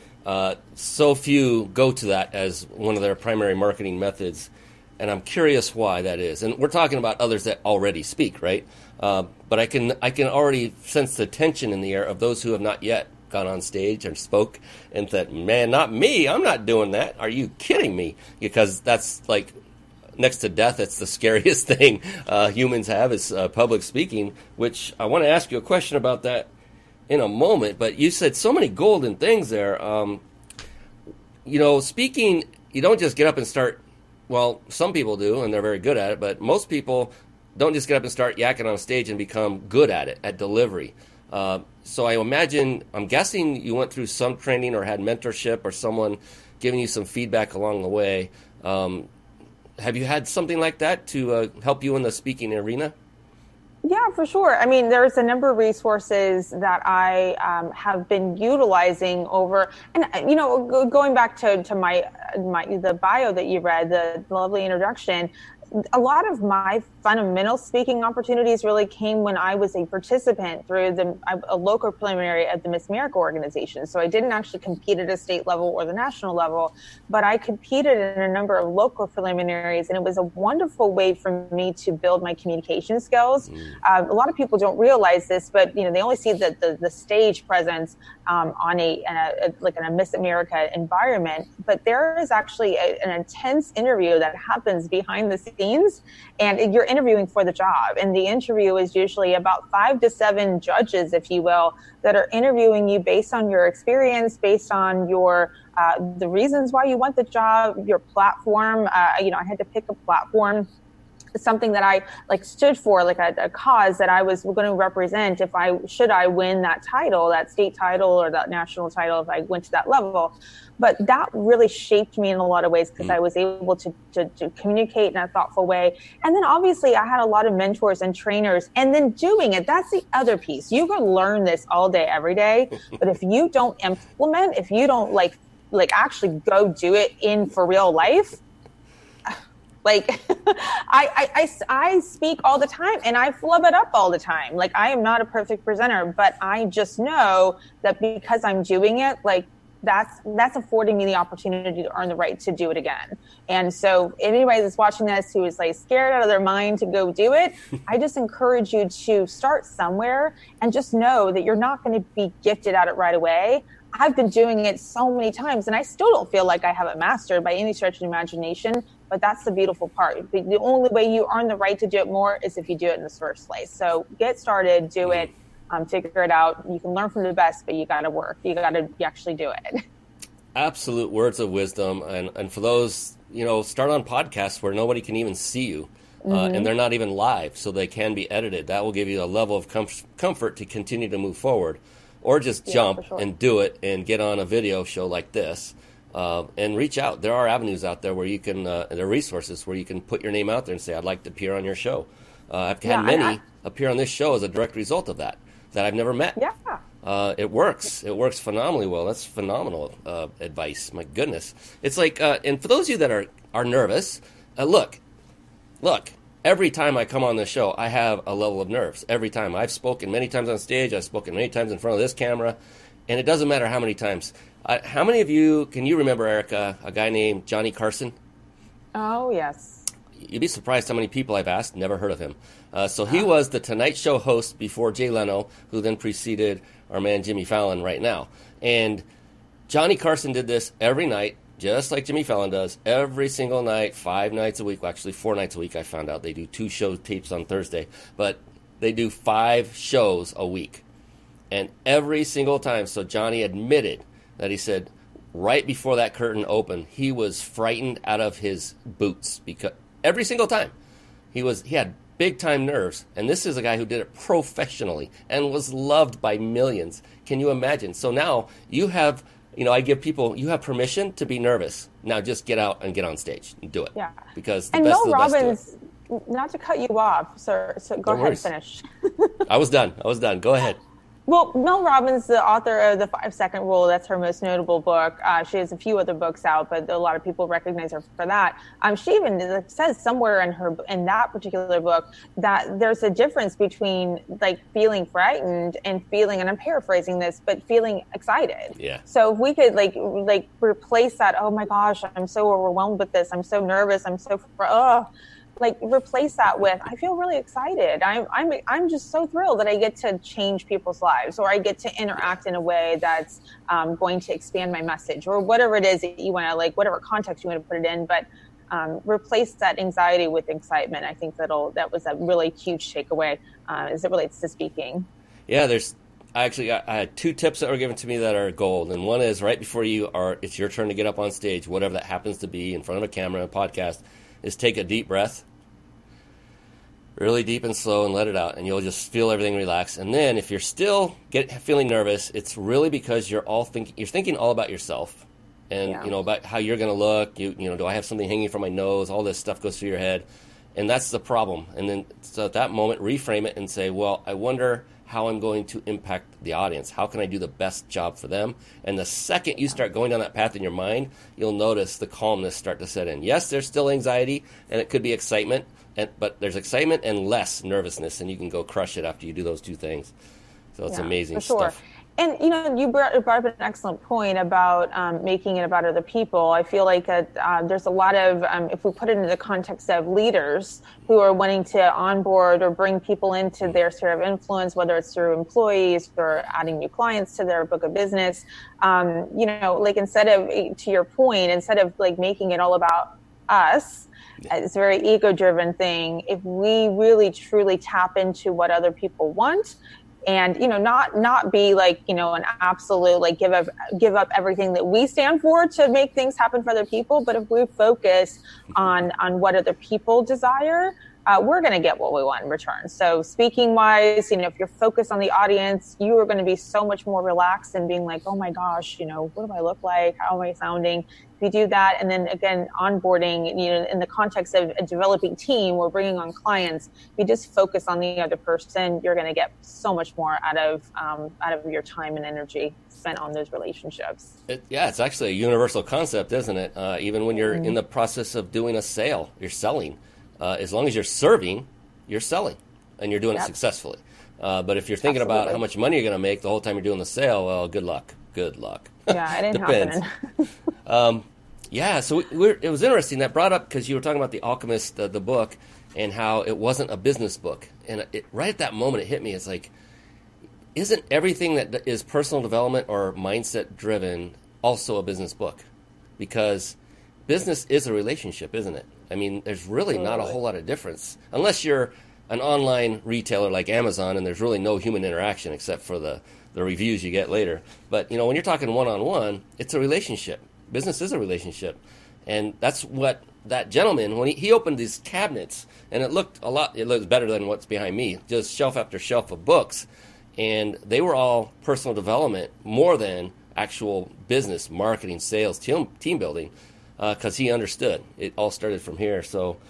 So few go to that as one of their primary marketing methods, and I'm curious why that is. And we're talking about others that already speak, right? But I can already sense the tension in the air of those who have not yet gone on stage and spoke and said, man, not me, I'm not doing that. Are you kidding me? Because that's like, next to death, it's the scariest thing humans have is public speaking, which I want to ask you a question about that in a moment. But you said so many golden things there. Speaking, you don't just get up and start. Well, some people do, and they're very good at it, but most people don't just get up and start yakking on stage and become good at it, at delivery. So I'm guessing you went through some training or had mentorship or someone giving you some feedback along the way. Have you had something like that to help you in the speaking arena? Yeah, for sure. I mean, there's a number of resources that I have been utilizing over, and going back to the bio that you read, the lovely introduction. A lot of my fundamental speaking opportunities really came when I was a participant through a local preliminary at the Miss America organization. So I didn't actually compete at a state level or the national level, but I competed in a number of local preliminaries, and it was a wonderful way for me to build my communication skills. A lot of people don't realize this, but they only see the stage presence on a Miss America environment. But there is actually an intense interview that happens behind the scenes, and you're interviewing for the job. And the interview is usually about 5 to 7 judges, if you will, that are interviewing you based on your experience, based on your the reasons why you want the job, your platform. I had to pick a platform, something that I stood for, like a cause that I was going to represent if I win that title, that state title or that national title, if I went to that level. But that really shaped me in a lot of ways because I was able to communicate in a thoughtful way. And then obviously I had a lot of mentors and trainers, and then doing it, that's the other piece. You can learn this all day, every day, but if you don't implement, if you don't actually go do it in for real life, I speak all the time and I flub it up all the time. I am not a perfect presenter, but I just know that because I'm doing it, that's affording me the opportunity to earn the right to do it again. And so anybody that's watching this who is scared out of their mind to go do it, I just encourage you to start somewhere and just know that you're not going to be gifted at it right away. I've been doing it so many times and I still don't feel like I have it mastered by any stretch of the imagination, but that's the beautiful part. The only way you earn the right to do it more is if you do it in the first place. So get started, do it, figure it out. You can learn from the best, but you got to work. You got to actually do it. Absolute words of wisdom. And for those, start on podcasts where nobody can even see you. And they're not even live, so they can be edited. That will give you a level of comfort to continue to move forward. Or just jump and do it and get on a video show like this and reach out. There are avenues out there where you can, there are resources where you can put your name out there and say, I'd like to appear on your show. I've had many appear on this show as a direct result of that I've never met. Yeah. It works. It works phenomenally well. That's phenomenal advice. My goodness. It's and for those of you that are nervous, look. Every time I come on this show, I have a level of nerves. Every time. I've spoken many times on stage. I've spoken many times in front of this camera. And it doesn't matter how many times. How many of you, can you remember, Erica, a guy named Johnny Carson? Oh, yes. You'd be surprised how many people I've asked, never heard of him. So he was the Tonight Show host before Jay Leno, who then preceded our man Jimmy Fallon right now. And Johnny Carson did this every night, just like Jimmy Fallon does, every single night, 5 nights a week. Well, actually, 4 nights a week, I found out. They do 2 show tapes on Thursday. But they do 5 shows a week. And every single time, so Johnny admitted that he said right before that curtain opened, he was frightened out of his boots. Because every single time, he had big-time nerves. And this is a guy who did it professionally and was loved by millions. Can you imagine? So now you have... I give people, you have permission to be nervous. Now just get out and get on stage and do it. Yeah. Because the and best Mel of the Robbins, best not to cut you off, sir, so go ahead and finish. I was done. Go ahead. Well, Mel Robbins, the author of The 5-Second Rule, that's her most notable book. She has a few other books out, but a lot of people recognize her for that. She even says somewhere in that particular book that there's a difference between feeling frightened and feeling, and I'm paraphrasing this, but feeling excited. Yeah. So if we could replace that, oh my gosh, I'm so overwhelmed with this, I'm so nervous, I'm so like replace that with, I feel really excited. I'm just so thrilled that I get to change people's lives, or I get to interact in a way that's going to expand my message, or whatever it is that you want to, like, whatever context you want to put it in. But replace that anxiety with excitement. I think that was a really huge takeaway as it relates to speaking. Yeah, I had 2 tips that were given to me that are gold. And one is right before it's your turn to get up on stage, whatever that happens to be, in front of a camera, a podcast, is take a deep breath, really deep and slow, and let it out. And you'll just feel everything relax. And then if you're still feeling nervous, it's really because you're thinking all about yourself. And, about how you're going to look, do I have something hanging from my nose? All this stuff goes through your head. And that's the problem. And then, so at that moment, reframe it and say, well, I wonder how I'm going to impact the audience. How can I do the best job for them? And the second you start going down that path in your mind, you'll notice the calmness start to set in. Yes, there's still anxiety, and it could be excitement, but there's excitement and less nervousness, and you can go crush it after you do those 2 things. So it's amazing stuff. And, you brought up an excellent point about making it about other people. I feel like that there's a lot of, if we put it into the context of leaders who are wanting to onboard or bring people into their sphere of influence, whether it's through employees or adding new clients to their book of business, like instead of like making it all about us, it's a very ego-driven thing. If we really truly tap into what other people want, and, not be like, an absolute, like, give up everything that we stand for to make things happen for other people. But if we focus on what other people desire, we're going to get what we want in return. So speaking wise, if you're focused on the audience, you are going to be so much more relaxed and being like, oh my gosh, what do I look like? How am I sounding? If you do that, and then again, onboarding, in the context of a developing team or bringing on clients, if you just focus on the other person, you're going to get so much more out of your time and energy spent on those relationships. It's actually a universal concept, isn't it? Even when you're in the process of doing a sale, you're selling. As long as you're serving, you're selling, and you're doing it successfully. But if you're thinking about how much money you're going to make the whole time you're doing the sale, well, good luck. Yeah, it didn't happen. So it was interesting that brought up, because you were talking about The Alchemist, the book, and how it wasn't a business book. And right at that moment, it hit me. It's like, isn't everything that is personal development or mindset driven also a business book? Because business is a relationship, isn't it? I mean, there's really not a whole lot of difference, unless you're an online retailer like Amazon and there's really no human interaction except for the reviews you get later. But, when you're talking one-on-one, it's a relationship. Business is a relationship. And that's what that gentleman, when he opened these cabinets, and it looked better than what's behind me, just shelf after shelf of books. And they were all personal development more than actual business, marketing, sales, team building, because he understood. It all started from here. So,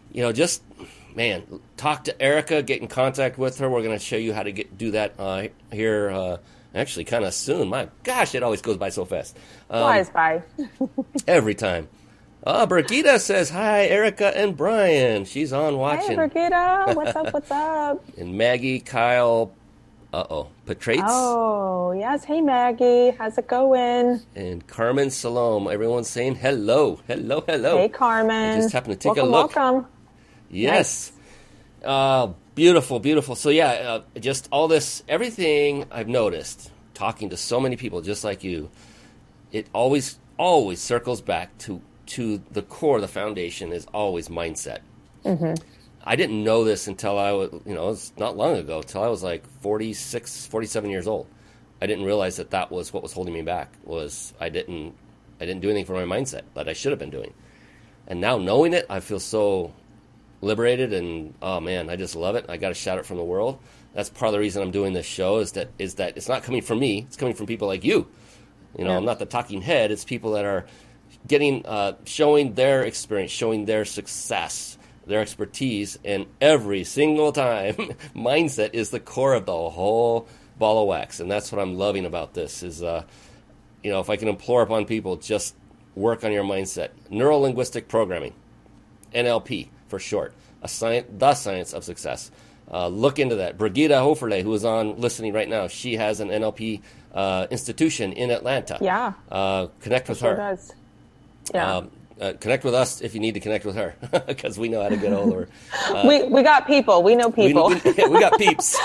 talk to Erica, get in contact with her. We're going to show you how to do that here actually kind of soon. My gosh, it always goes by so fast. Flies by. Every time. Brigitte says, hi, Erica and Brian. She's on watching. Hey, Brigitte. What's up? And Maggie, Kyle, Patrates. Oh, yes. Hey, Maggie. How's it going? And Carmen Salome. Everyone's saying hello. Hello. Hey, Carmen. I just happened to take a look. Welcome. Yes. Nice. Beautiful. So, just all this, everything I've noticed, talking to so many people just like you, it always circles back to the core, the foundation is always mindset. Mm-hmm. I didn't know this until I was, it was not long ago, until I was like 46, 47 years old. I didn't realize that was what was holding me back, was I didn't do anything for my mindset that I should have been doing. And now knowing it, I feel so liberated, and oh man, I just love it. I got to shout it from the world. That's part of the reason I'm doing this show, is that it's not coming from me, it's coming from people like you. I'm not the talking head. It's people that are getting, showing their experience, showing their success, their expertise, and every single time, mindset is the core of the whole ball of wax. And that's what I'm loving about this is, if I can implore upon people, just work on your mindset. Neuro-linguistic programming, NLP for short, the science of success. Look into that. Brigitte Hoferle, who is on listening right now, she has an NLP institution in Atlanta. Yeah. Connect with her. Does. Yeah. connect with us if you need to connect with her, because we know how to get hold of her. We got people. We know people. We got peeps.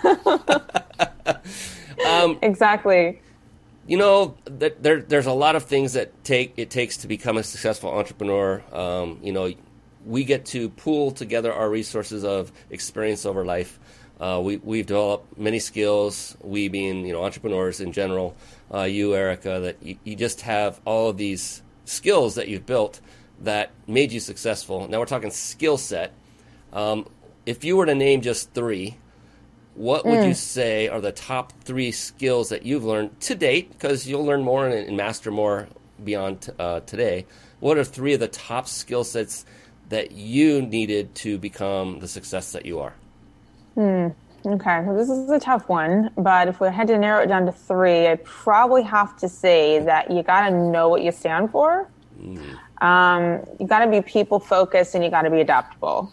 Exactly. You know, there's a lot of things that it takes to become a successful entrepreneur. You know, we get to pool together our resources of experience over life. We've developed many skills, we being, entrepreneurs in general, you, Erica, that you just have all of these skills that you've built that made you successful. Now we're talking skill set. If you were to name just three, what would you say are the top three skills that you've learned to date? Because you'll learn more and master more beyond today. What are three of the top skill sets that you needed to become the success that you are? Okay, well, this is a tough one, but if we had to narrow it down to three, I'd probably have to say that you got to know what you stand for. You got to be people focused and you got to be adaptable.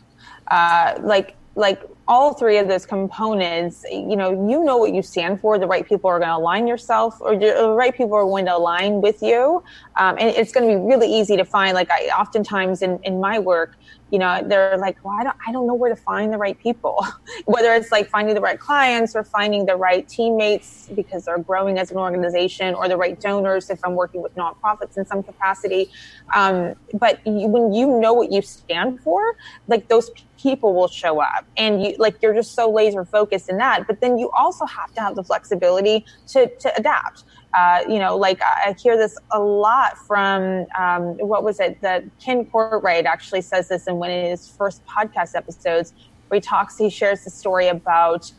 Like all three of those components, you know what you stand for. The right people are going to align yourself, or the right people are going to align with you. And it's going to be really easy to find. Like I oftentimes in my work, they're like, well, I don't know where to find the right people, whether it's like finding the right clients or finding the right teammates because they're growing as an organization, or the right donors if I'm working with nonprofits in some capacity. But when you know what you stand for, like those people will show up, and you're just so laser focused in that. But then you also have to have the flexibility to adapt. I hear this a lot from, that Ken Courtright actually says this in one of his first podcast episodes, where he shares the story about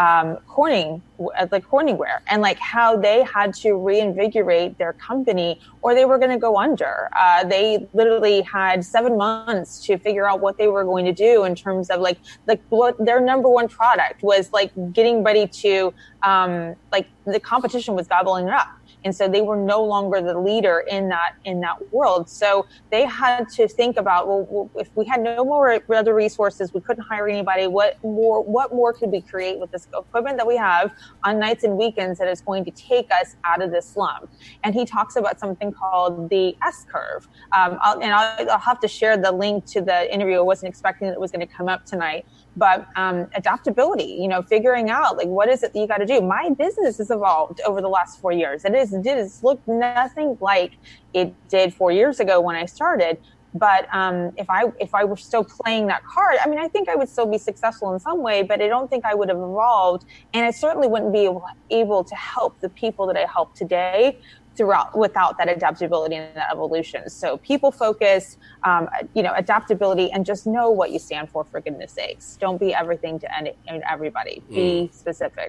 Corningware, and like how they had to reinvigorate their company or they were going to go under. They literally had 7 months to figure out what they were going to do in terms of like what their number one product was, like getting ready to, the competition was gobbling it up. And so they were no longer the leader in that world. So they had to think about, well, if we had no more other resources, we couldn't hire anybody. What more could we create with this equipment that we have on nights and weekends that is going to take us out of this slump? And he talks about something called the S curve. I'll have to share the link to the interview. I wasn't expecting that it was going to come up tonight. But adaptability, figuring out like what is it that you got to do. My business has evolved over the last 4 years. It has looked nothing like it did 4 years ago when I started. But if I were still playing that card, I think I would still be successful in some way, but I don't think I would have evolved, and I certainly wouldn't be able to help the people that I help today without that adaptability and that evolution. So people focus, adaptability, and just know what you stand for goodness sakes. Don't be everything to everybody. Be specific.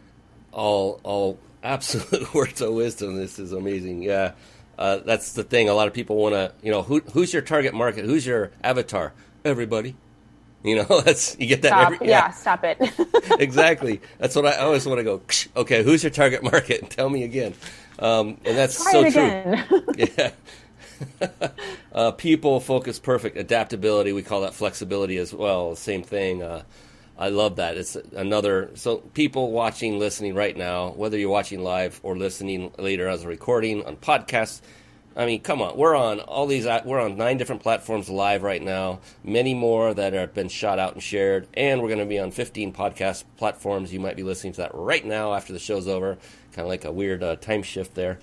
All absolute words of wisdom. This is amazing. Yeah. That's the thing. A lot of people want to, who's your target market? Who's your avatar? Everybody. You get that. Stop it. Exactly. That's what I always want to go. Okay, who's your target market? Tell me again. And that's Try so it true. Yeah. People focus, perfect adaptability. We call that flexibility as well. Same thing. I love that. It's so people watching, listening right now, whether you're watching live or listening later as a recording on podcasts. Come on. We're on 9 different platforms live right now. Many more that have been shot out and shared. And we're going to be on 15 podcast platforms. You might be listening to that right now after the show's over. Kind of like a weird time shift there.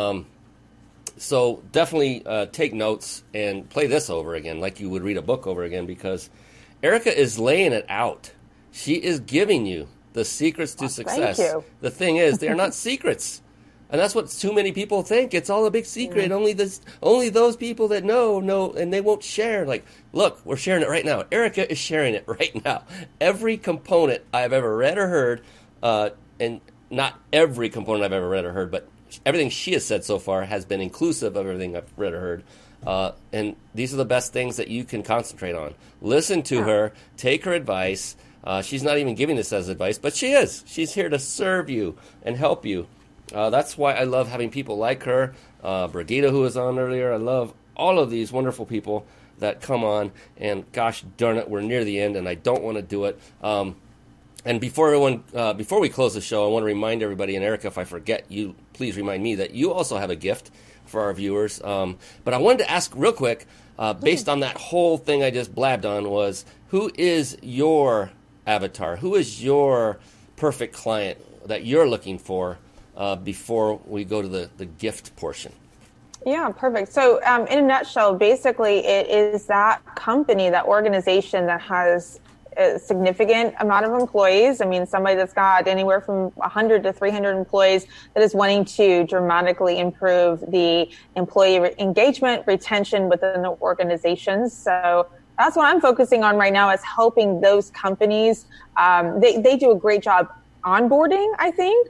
So definitely take notes and play this over again like you would read a book over again, because Erica is laying it out. She is giving you the secrets to success. Thank you. The thing is, they're not secrets. And that's what too many people think. It's all a big secret. Only those people that know, and they won't share. Like, look, we're sharing it right now. Erica is sharing it right now. Every component I've ever read or heard, and not every component I've ever read or heard, but everything she has said so far has been inclusive of everything I've read or heard. And these are the best things that you can concentrate on. Listen to her. Take her advice. She's not even giving this as advice, but she is. She's here to serve you and help you. That's why I love having people like her, Brigida, who was on earlier. I love all of these wonderful people that come on, and gosh darn it, we're near the end, and I don't want to do it. And before we close the show, I want to remind everybody, and Erica, if I forget, you please remind me that you also have a gift. for our viewers. But I wanted to ask real quick, based on that whole thing I just blabbed on, was who is your avatar? Who is your perfect client that you're looking for before we go to the gift portion? Yeah, perfect. So in a nutshell, basically it is that company, that organization that has a significant amount of employees. I mean, somebody that's got anywhere from 100 to 300 employees that is wanting to dramatically improve the employee engagement, retention within the organizations. So that's what I'm focusing on right now, is helping those companies. They do a great job onboarding, I think.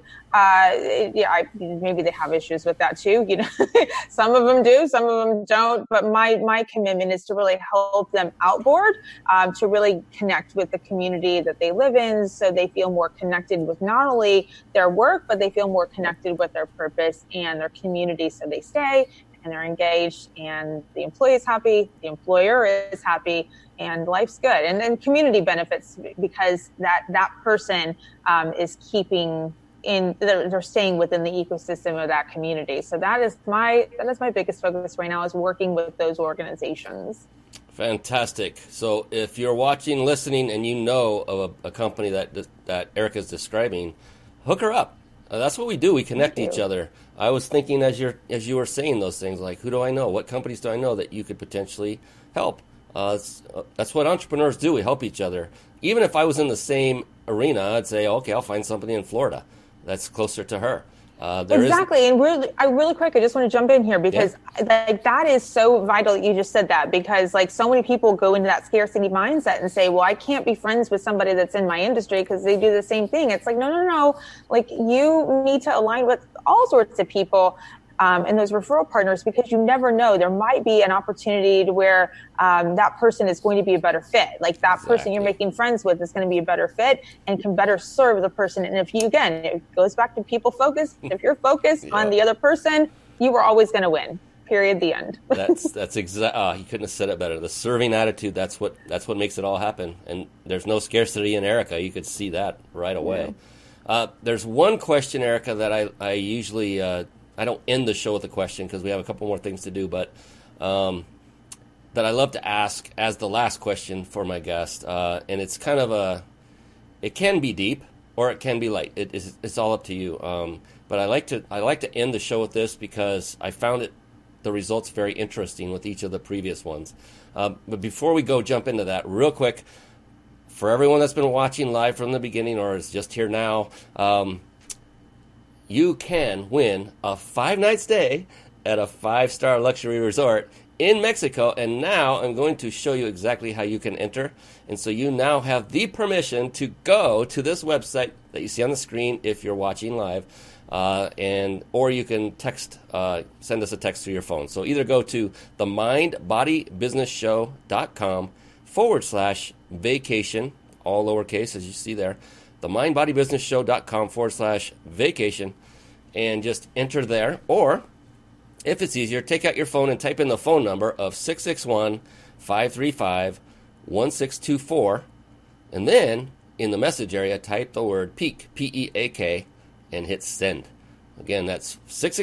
Maybe they have issues with that too. You know, some of them do, some of them don't. But my commitment is to really help them outboard, to really connect with the community that they live in, so they feel more connected with not only their work, but they feel more connected with their purpose and their community, so they stay and they're engaged, and the employee is happy, the employer is happy, and life's good. And then community benefits, because that person is they're staying within the ecosystem of that community. So that is my biggest focus right now, is working with those organizations. Fantastic. So if you're watching, listening, and you know of a company that Erica's describing, hook her up. That's what we do. We connect each other. I was thinking as you were saying those things, like, who do I know? What companies do I know that you could potentially help? That's what entrepreneurs do. We help each other. Even if I was in the same arena, I'd say, okay, I'll find somebody in Florida that's closer to her. Exactly. And really quick, I just want to jump in here, because that is so vital that you just said that, because like so many people go into that scarcity mindset and say, well, I can't be friends with somebody that's in my industry because they do the same thing. It's like, no. Like, you need to align with all sorts of people and those referral partners, because you never know. There might be an opportunity to where that person is going to be a better fit. Like, that person you're making friends with is going to be a better fit and can better serve the person. And if you, again, it goes back to people focus. If you're focused on the other person, you are always going to win. Period. The end. That's exactly. You couldn't have said it better. The serving attitude. That's what makes it all happen. And there's no scarcity in Erica. You could see that right away. Yeah. There's one question, Erica, that I usually I don't end the show with a question because we have a couple more things to do, but that I love to ask as the last question for my guest, and it's kind of it can be deep or it can be light. It's all up to you. But I like to end the show with this because I found the results very interesting with each of the previous ones. But before we jump into that, real quick, for everyone that's been watching live from the beginning or is just here now, you can win a 5-night stay at a 5-star luxury resort in Mexico. And now I'm going to show you exactly how you can enter. And so you now have the permission to go to this website that you see on the screen if you're watching live, or you can send us a text through your phone. So either go to themindbodybusinessshow.com/vacation, all lowercase as you see there, themindbodybusinessshow.com/vacation, and just enter there. Or if it's easier, take out your phone and type in the phone number of 661-535-1624, and then in the message area type the word PEAK, P-E-A-K, and hit send. Again, that's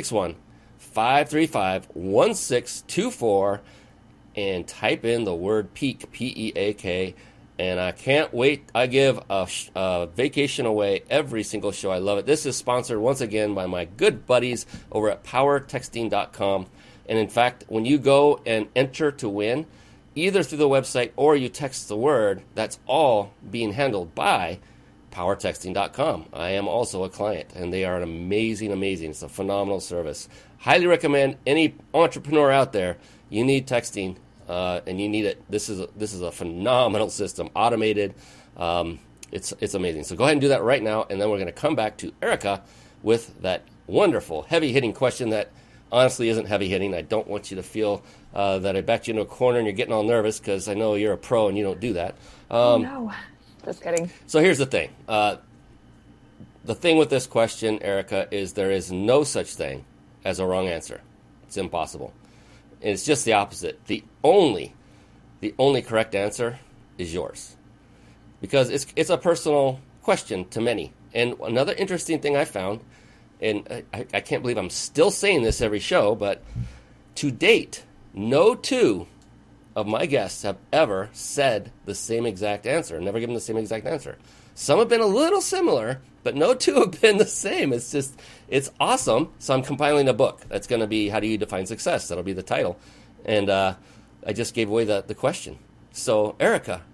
661-535-1624, and type in the word PEAK, P-E-A-K. And I can't wait. I give a vacation away every single show. I love it. This is sponsored once again by my good buddies over at powertexting.com. And in fact, when you go and enter to win, either through the website or you text the word, that's all being handled by powertexting.com. I am also a client, and they are an amazing. It's a phenomenal service. Highly recommend any entrepreneur out there. You need texting. And you need it. This is a phenomenal system, automated. It's amazing. So go ahead and do that right now, and then we're going to come back to Erica with that wonderful, heavy-hitting question that honestly isn't heavy-hitting. I don't want you to feel that I backed you into a corner and you're getting all nervous, because I know you're a pro and you don't do that. No, just kidding. So here's the thing. The thing with this question, Erica, is there is no such thing as a wrong answer. It's impossible. And it's just the opposite. The only correct answer is yours, because it's a personal question to many. And another interesting thing I found and I can't believe I'm still saying this every show, but to date, no two of my guests have ever said the same exact answer, never given the same exact answer. Some have been a little similar, but no two have been the same. It's awesome. So I'm compiling a book. That's going to be How Do You Define Success? That'll be the title. And I just gave away the question. So, Erica,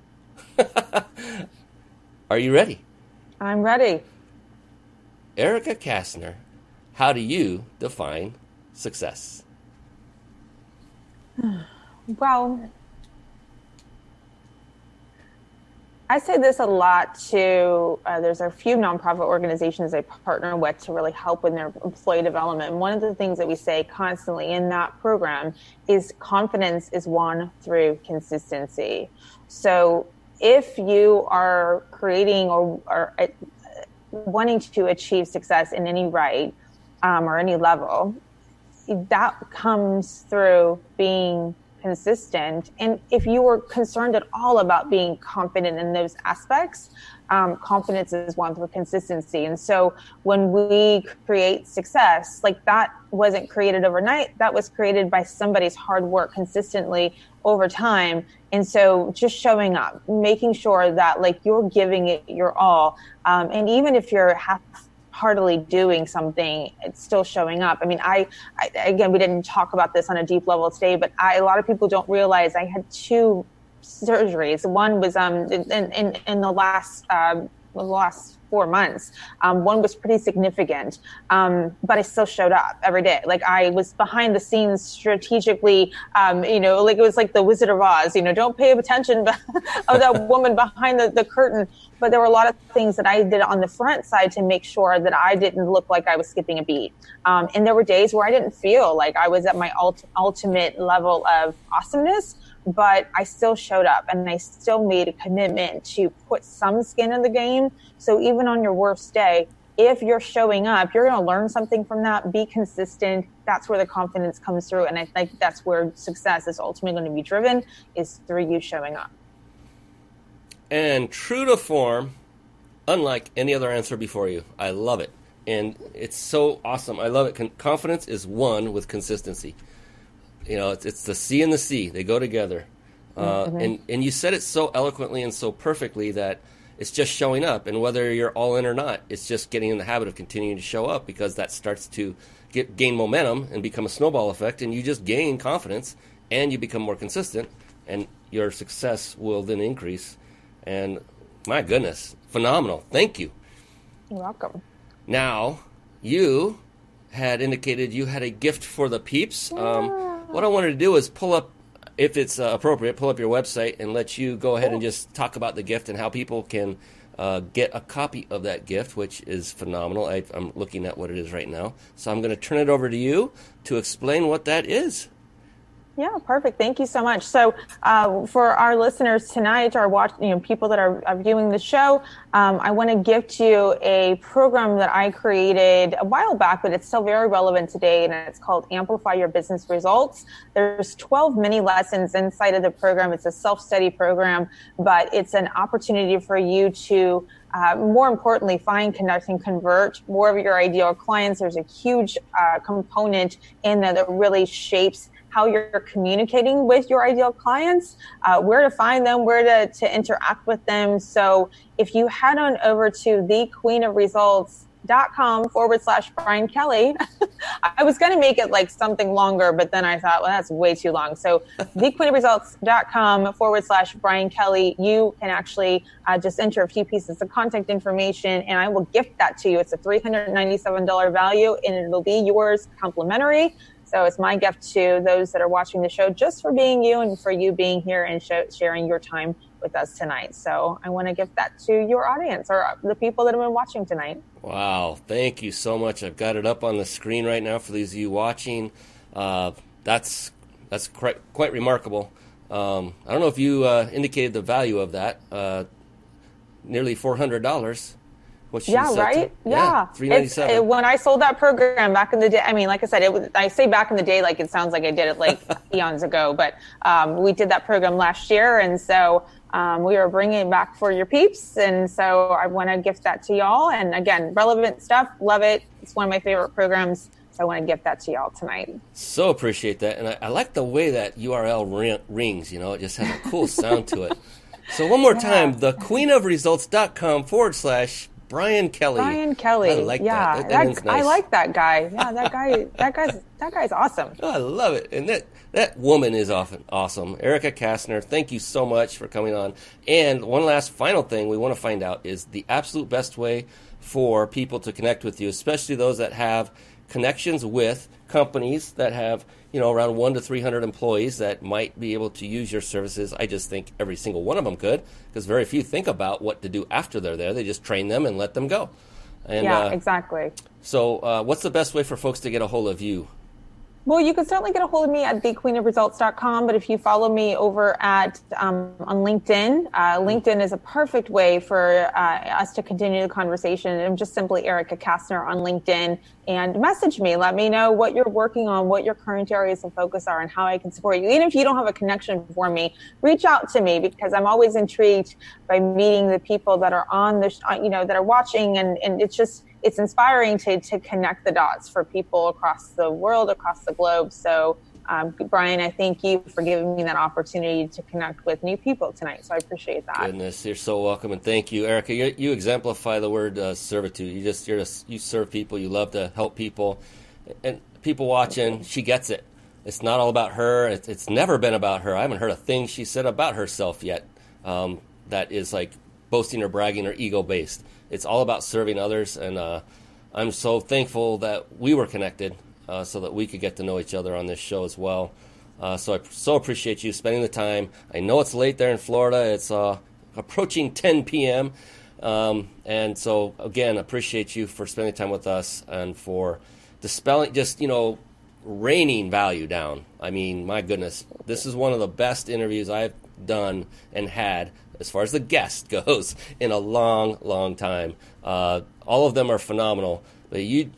are you ready? I'm ready. Erica Kastner, how do you define success? Well, I say this a lot to, there's a few nonprofit organizations I partner with to really help in their employee development. And one of the things that we say constantly in that program is confidence is won through consistency. So if you are creating or wanting to achieve success in any right or any level, that comes through being consistent. And if you were concerned at all about being confident in those aspects, confidence is one through consistency. And so when we create success, like that wasn't created overnight, that was created by somebody's hard work consistently over time. And so just showing up, making sure that like you're giving it your all. And even if you're half-heartedly doing something, it's still showing up. I mean, I again, we didn't talk about this on a deep level today, but a lot of people don't realize I had 2 surgeries. One was in the last 4 months. One was pretty significant, but I still showed up every day. Like I was behind the scenes strategically, like it was like the Wizard of Oz, don't pay attention of that woman behind the curtain. But there were a lot of things that I did on the front side to make sure that I didn't look like I was skipping a beat. And there were days where I didn't feel like I was at my ultimate level of awesomeness, but I still showed up and I still made a commitment to put some skin in the game. So even on your worst day, if you're showing up, you're going to learn something from that. Be consistent. That's where the confidence comes through. And I think that's where success is ultimately going to be driven, is through you showing up. And true to form, unlike any other answer before you. I love it. And it's so awesome. I love it. Confidence is one with consistency. It's the C and the C. They go together. And you said it so eloquently and so perfectly that it's just showing up. And whether you're all in or not, it's just getting in the habit of continuing to show up, because that starts to gain momentum and become a snowball effect. And you just gain confidence and you become more consistent, and your success will then increase. And my goodness, phenomenal. Thank you. You're welcome. Now, you had indicated you had a gift for the peeps. What I wanted to do is pull up, if it's appropriate, pull up your website and let you go ahead and just talk about the gift and how people can get a copy of that gift, which is phenomenal. I'm looking at what it is right now. So I'm going to turn it over to you to explain what that is. Yeah, perfect. Thank you so much. So for our listeners tonight, or people that are viewing the show, I want to gift you a program that I created a while back, but it's still very relevant today, and it's called Amplify Your Business Results. There's 12 mini lessons inside of the program. It's a self-study program, but it's an opportunity for you to more importantly, find, connect, and convert more of your ideal clients. There's a huge component in there that really shapes how you're communicating with your ideal clients, where to find them, where to interact with them. So if you head on over to thequeenofresults.com/Brian Kelly, I was going to make it like something longer, but then I thought, well, that's way too long. So thequeenofresults.com/Brian Kelly, you can actually just enter a few pieces of contact information, and I will gift that to you. It's a $397 value, and it'll be yours complimentary. So it's my gift to those that are watching the show, just for being you and for you being here and sharing your time with us tonight. So I want to gift that to your audience, or the people that have been watching tonight. Wow. Thank you so much. I've got it up on the screen right now for those of you watching. That's quite remarkable. I don't know if you indicated the value of that. Nearly $400. Right? Yeah. $397. When I sold that program back in the day, I mean, like I said, I say back in the day, like it sounds like I did it like eons ago, but we did that program last year. And so we are bringing it back for your peeps. And so I want to gift that to y'all. And again, relevant stuff. Love it. It's one of my favorite programs. So I want to gift that to y'all tonight. So appreciate that. And I like the way that URL rings, it just has a cool sound to it. So one more time, thequeenofresults.com/Brian Kelly. Brian Kelly. I like that. Nice. I like that guy. Yeah, that guy's awesome. Oh, I love it. And that woman is awesome. Erica Kastner, thank you so much for coming on. And one last final thing we want to find out is the absolute best way for people to connect with you, especially those that have connections with companies that have, around 100 to 300 employees that might be able to use your services. I just think every single one of them could, because very few think about what to do after they're there. They just train them and let them go. And, yeah, exactly. So what's the best way for folks to get a hold of you? Well, you can certainly get a hold of me at thequeenofresults.com, but if you follow me over at on LinkedIn, LinkedIn is a perfect way for us to continue the conversation. I'm just simply Erica Kastner on LinkedIn, and message me. Let me know what you're working on, what your current areas of focus are, and how I can support you. Even if you don't have a connection for me, reach out to me, because I'm always intrigued by meeting the people that are on the, that are watching, and it's inspiring to connect the dots for people across the world, across the globe. So, Brian, I thank you for giving me that opportunity to connect with new people tonight. So I appreciate that. Goodness, you're so welcome, and thank you, Erica. You exemplify the word servitude. You serve people. You love to help people, and people watching. She gets it. It's not all about her. It's never been about her. I haven't heard a thing she said about herself yet that is like boasting or bragging or ego-based. It's all about serving others, and I'm so thankful that we were connected so that we could get to know each other on this show as well. So I so appreciate you spending the time. I know it's late there in Florida. It's approaching 10 p.m., and so, again, appreciate you for spending time with us and for dispelling, raining value down. I mean, my goodness, this is one of the best interviews I've done and had as far as the guest goes in a long, long time. All of them are phenomenal. But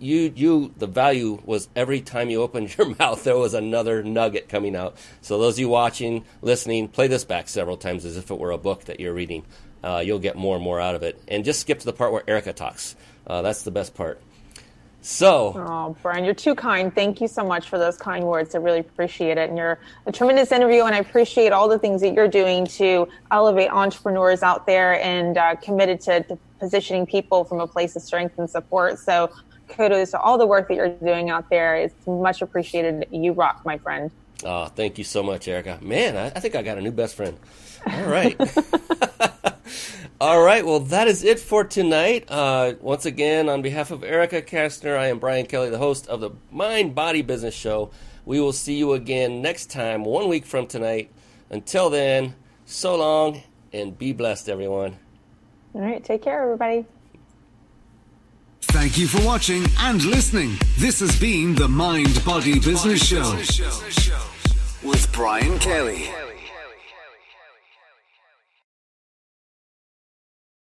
the value was every time you opened your mouth, there was another nugget coming out. So those of you watching, listening, play this back several times as if it were a book that you're reading. You'll get more and more out of it. And just skip to the part where Erica talks. That's the best part. So, oh, Brian, you're too kind. Thank you so much for those kind words. I really appreciate it. And you're a tremendous interview, and I appreciate all the things that you're doing to elevate entrepreneurs out there, and committed to positioning people from a place of strength and support. So kudos to all the work that you're doing out there. It's much appreciated. You rock, my friend. Oh, thank you so much, Erica. Man, I think I got a new best friend. All right. All right, well, that is it for tonight. Once again, on behalf of Erica Kastner, I am Brian Kelly, the host of the Mind Body Business Show. We will see you again next time, 1 week from tonight. Until then, so long, and be blessed, everyone. All right, take care, everybody. Thank you for watching and listening. This has been the Mind Body Business Show with Brian Kelly.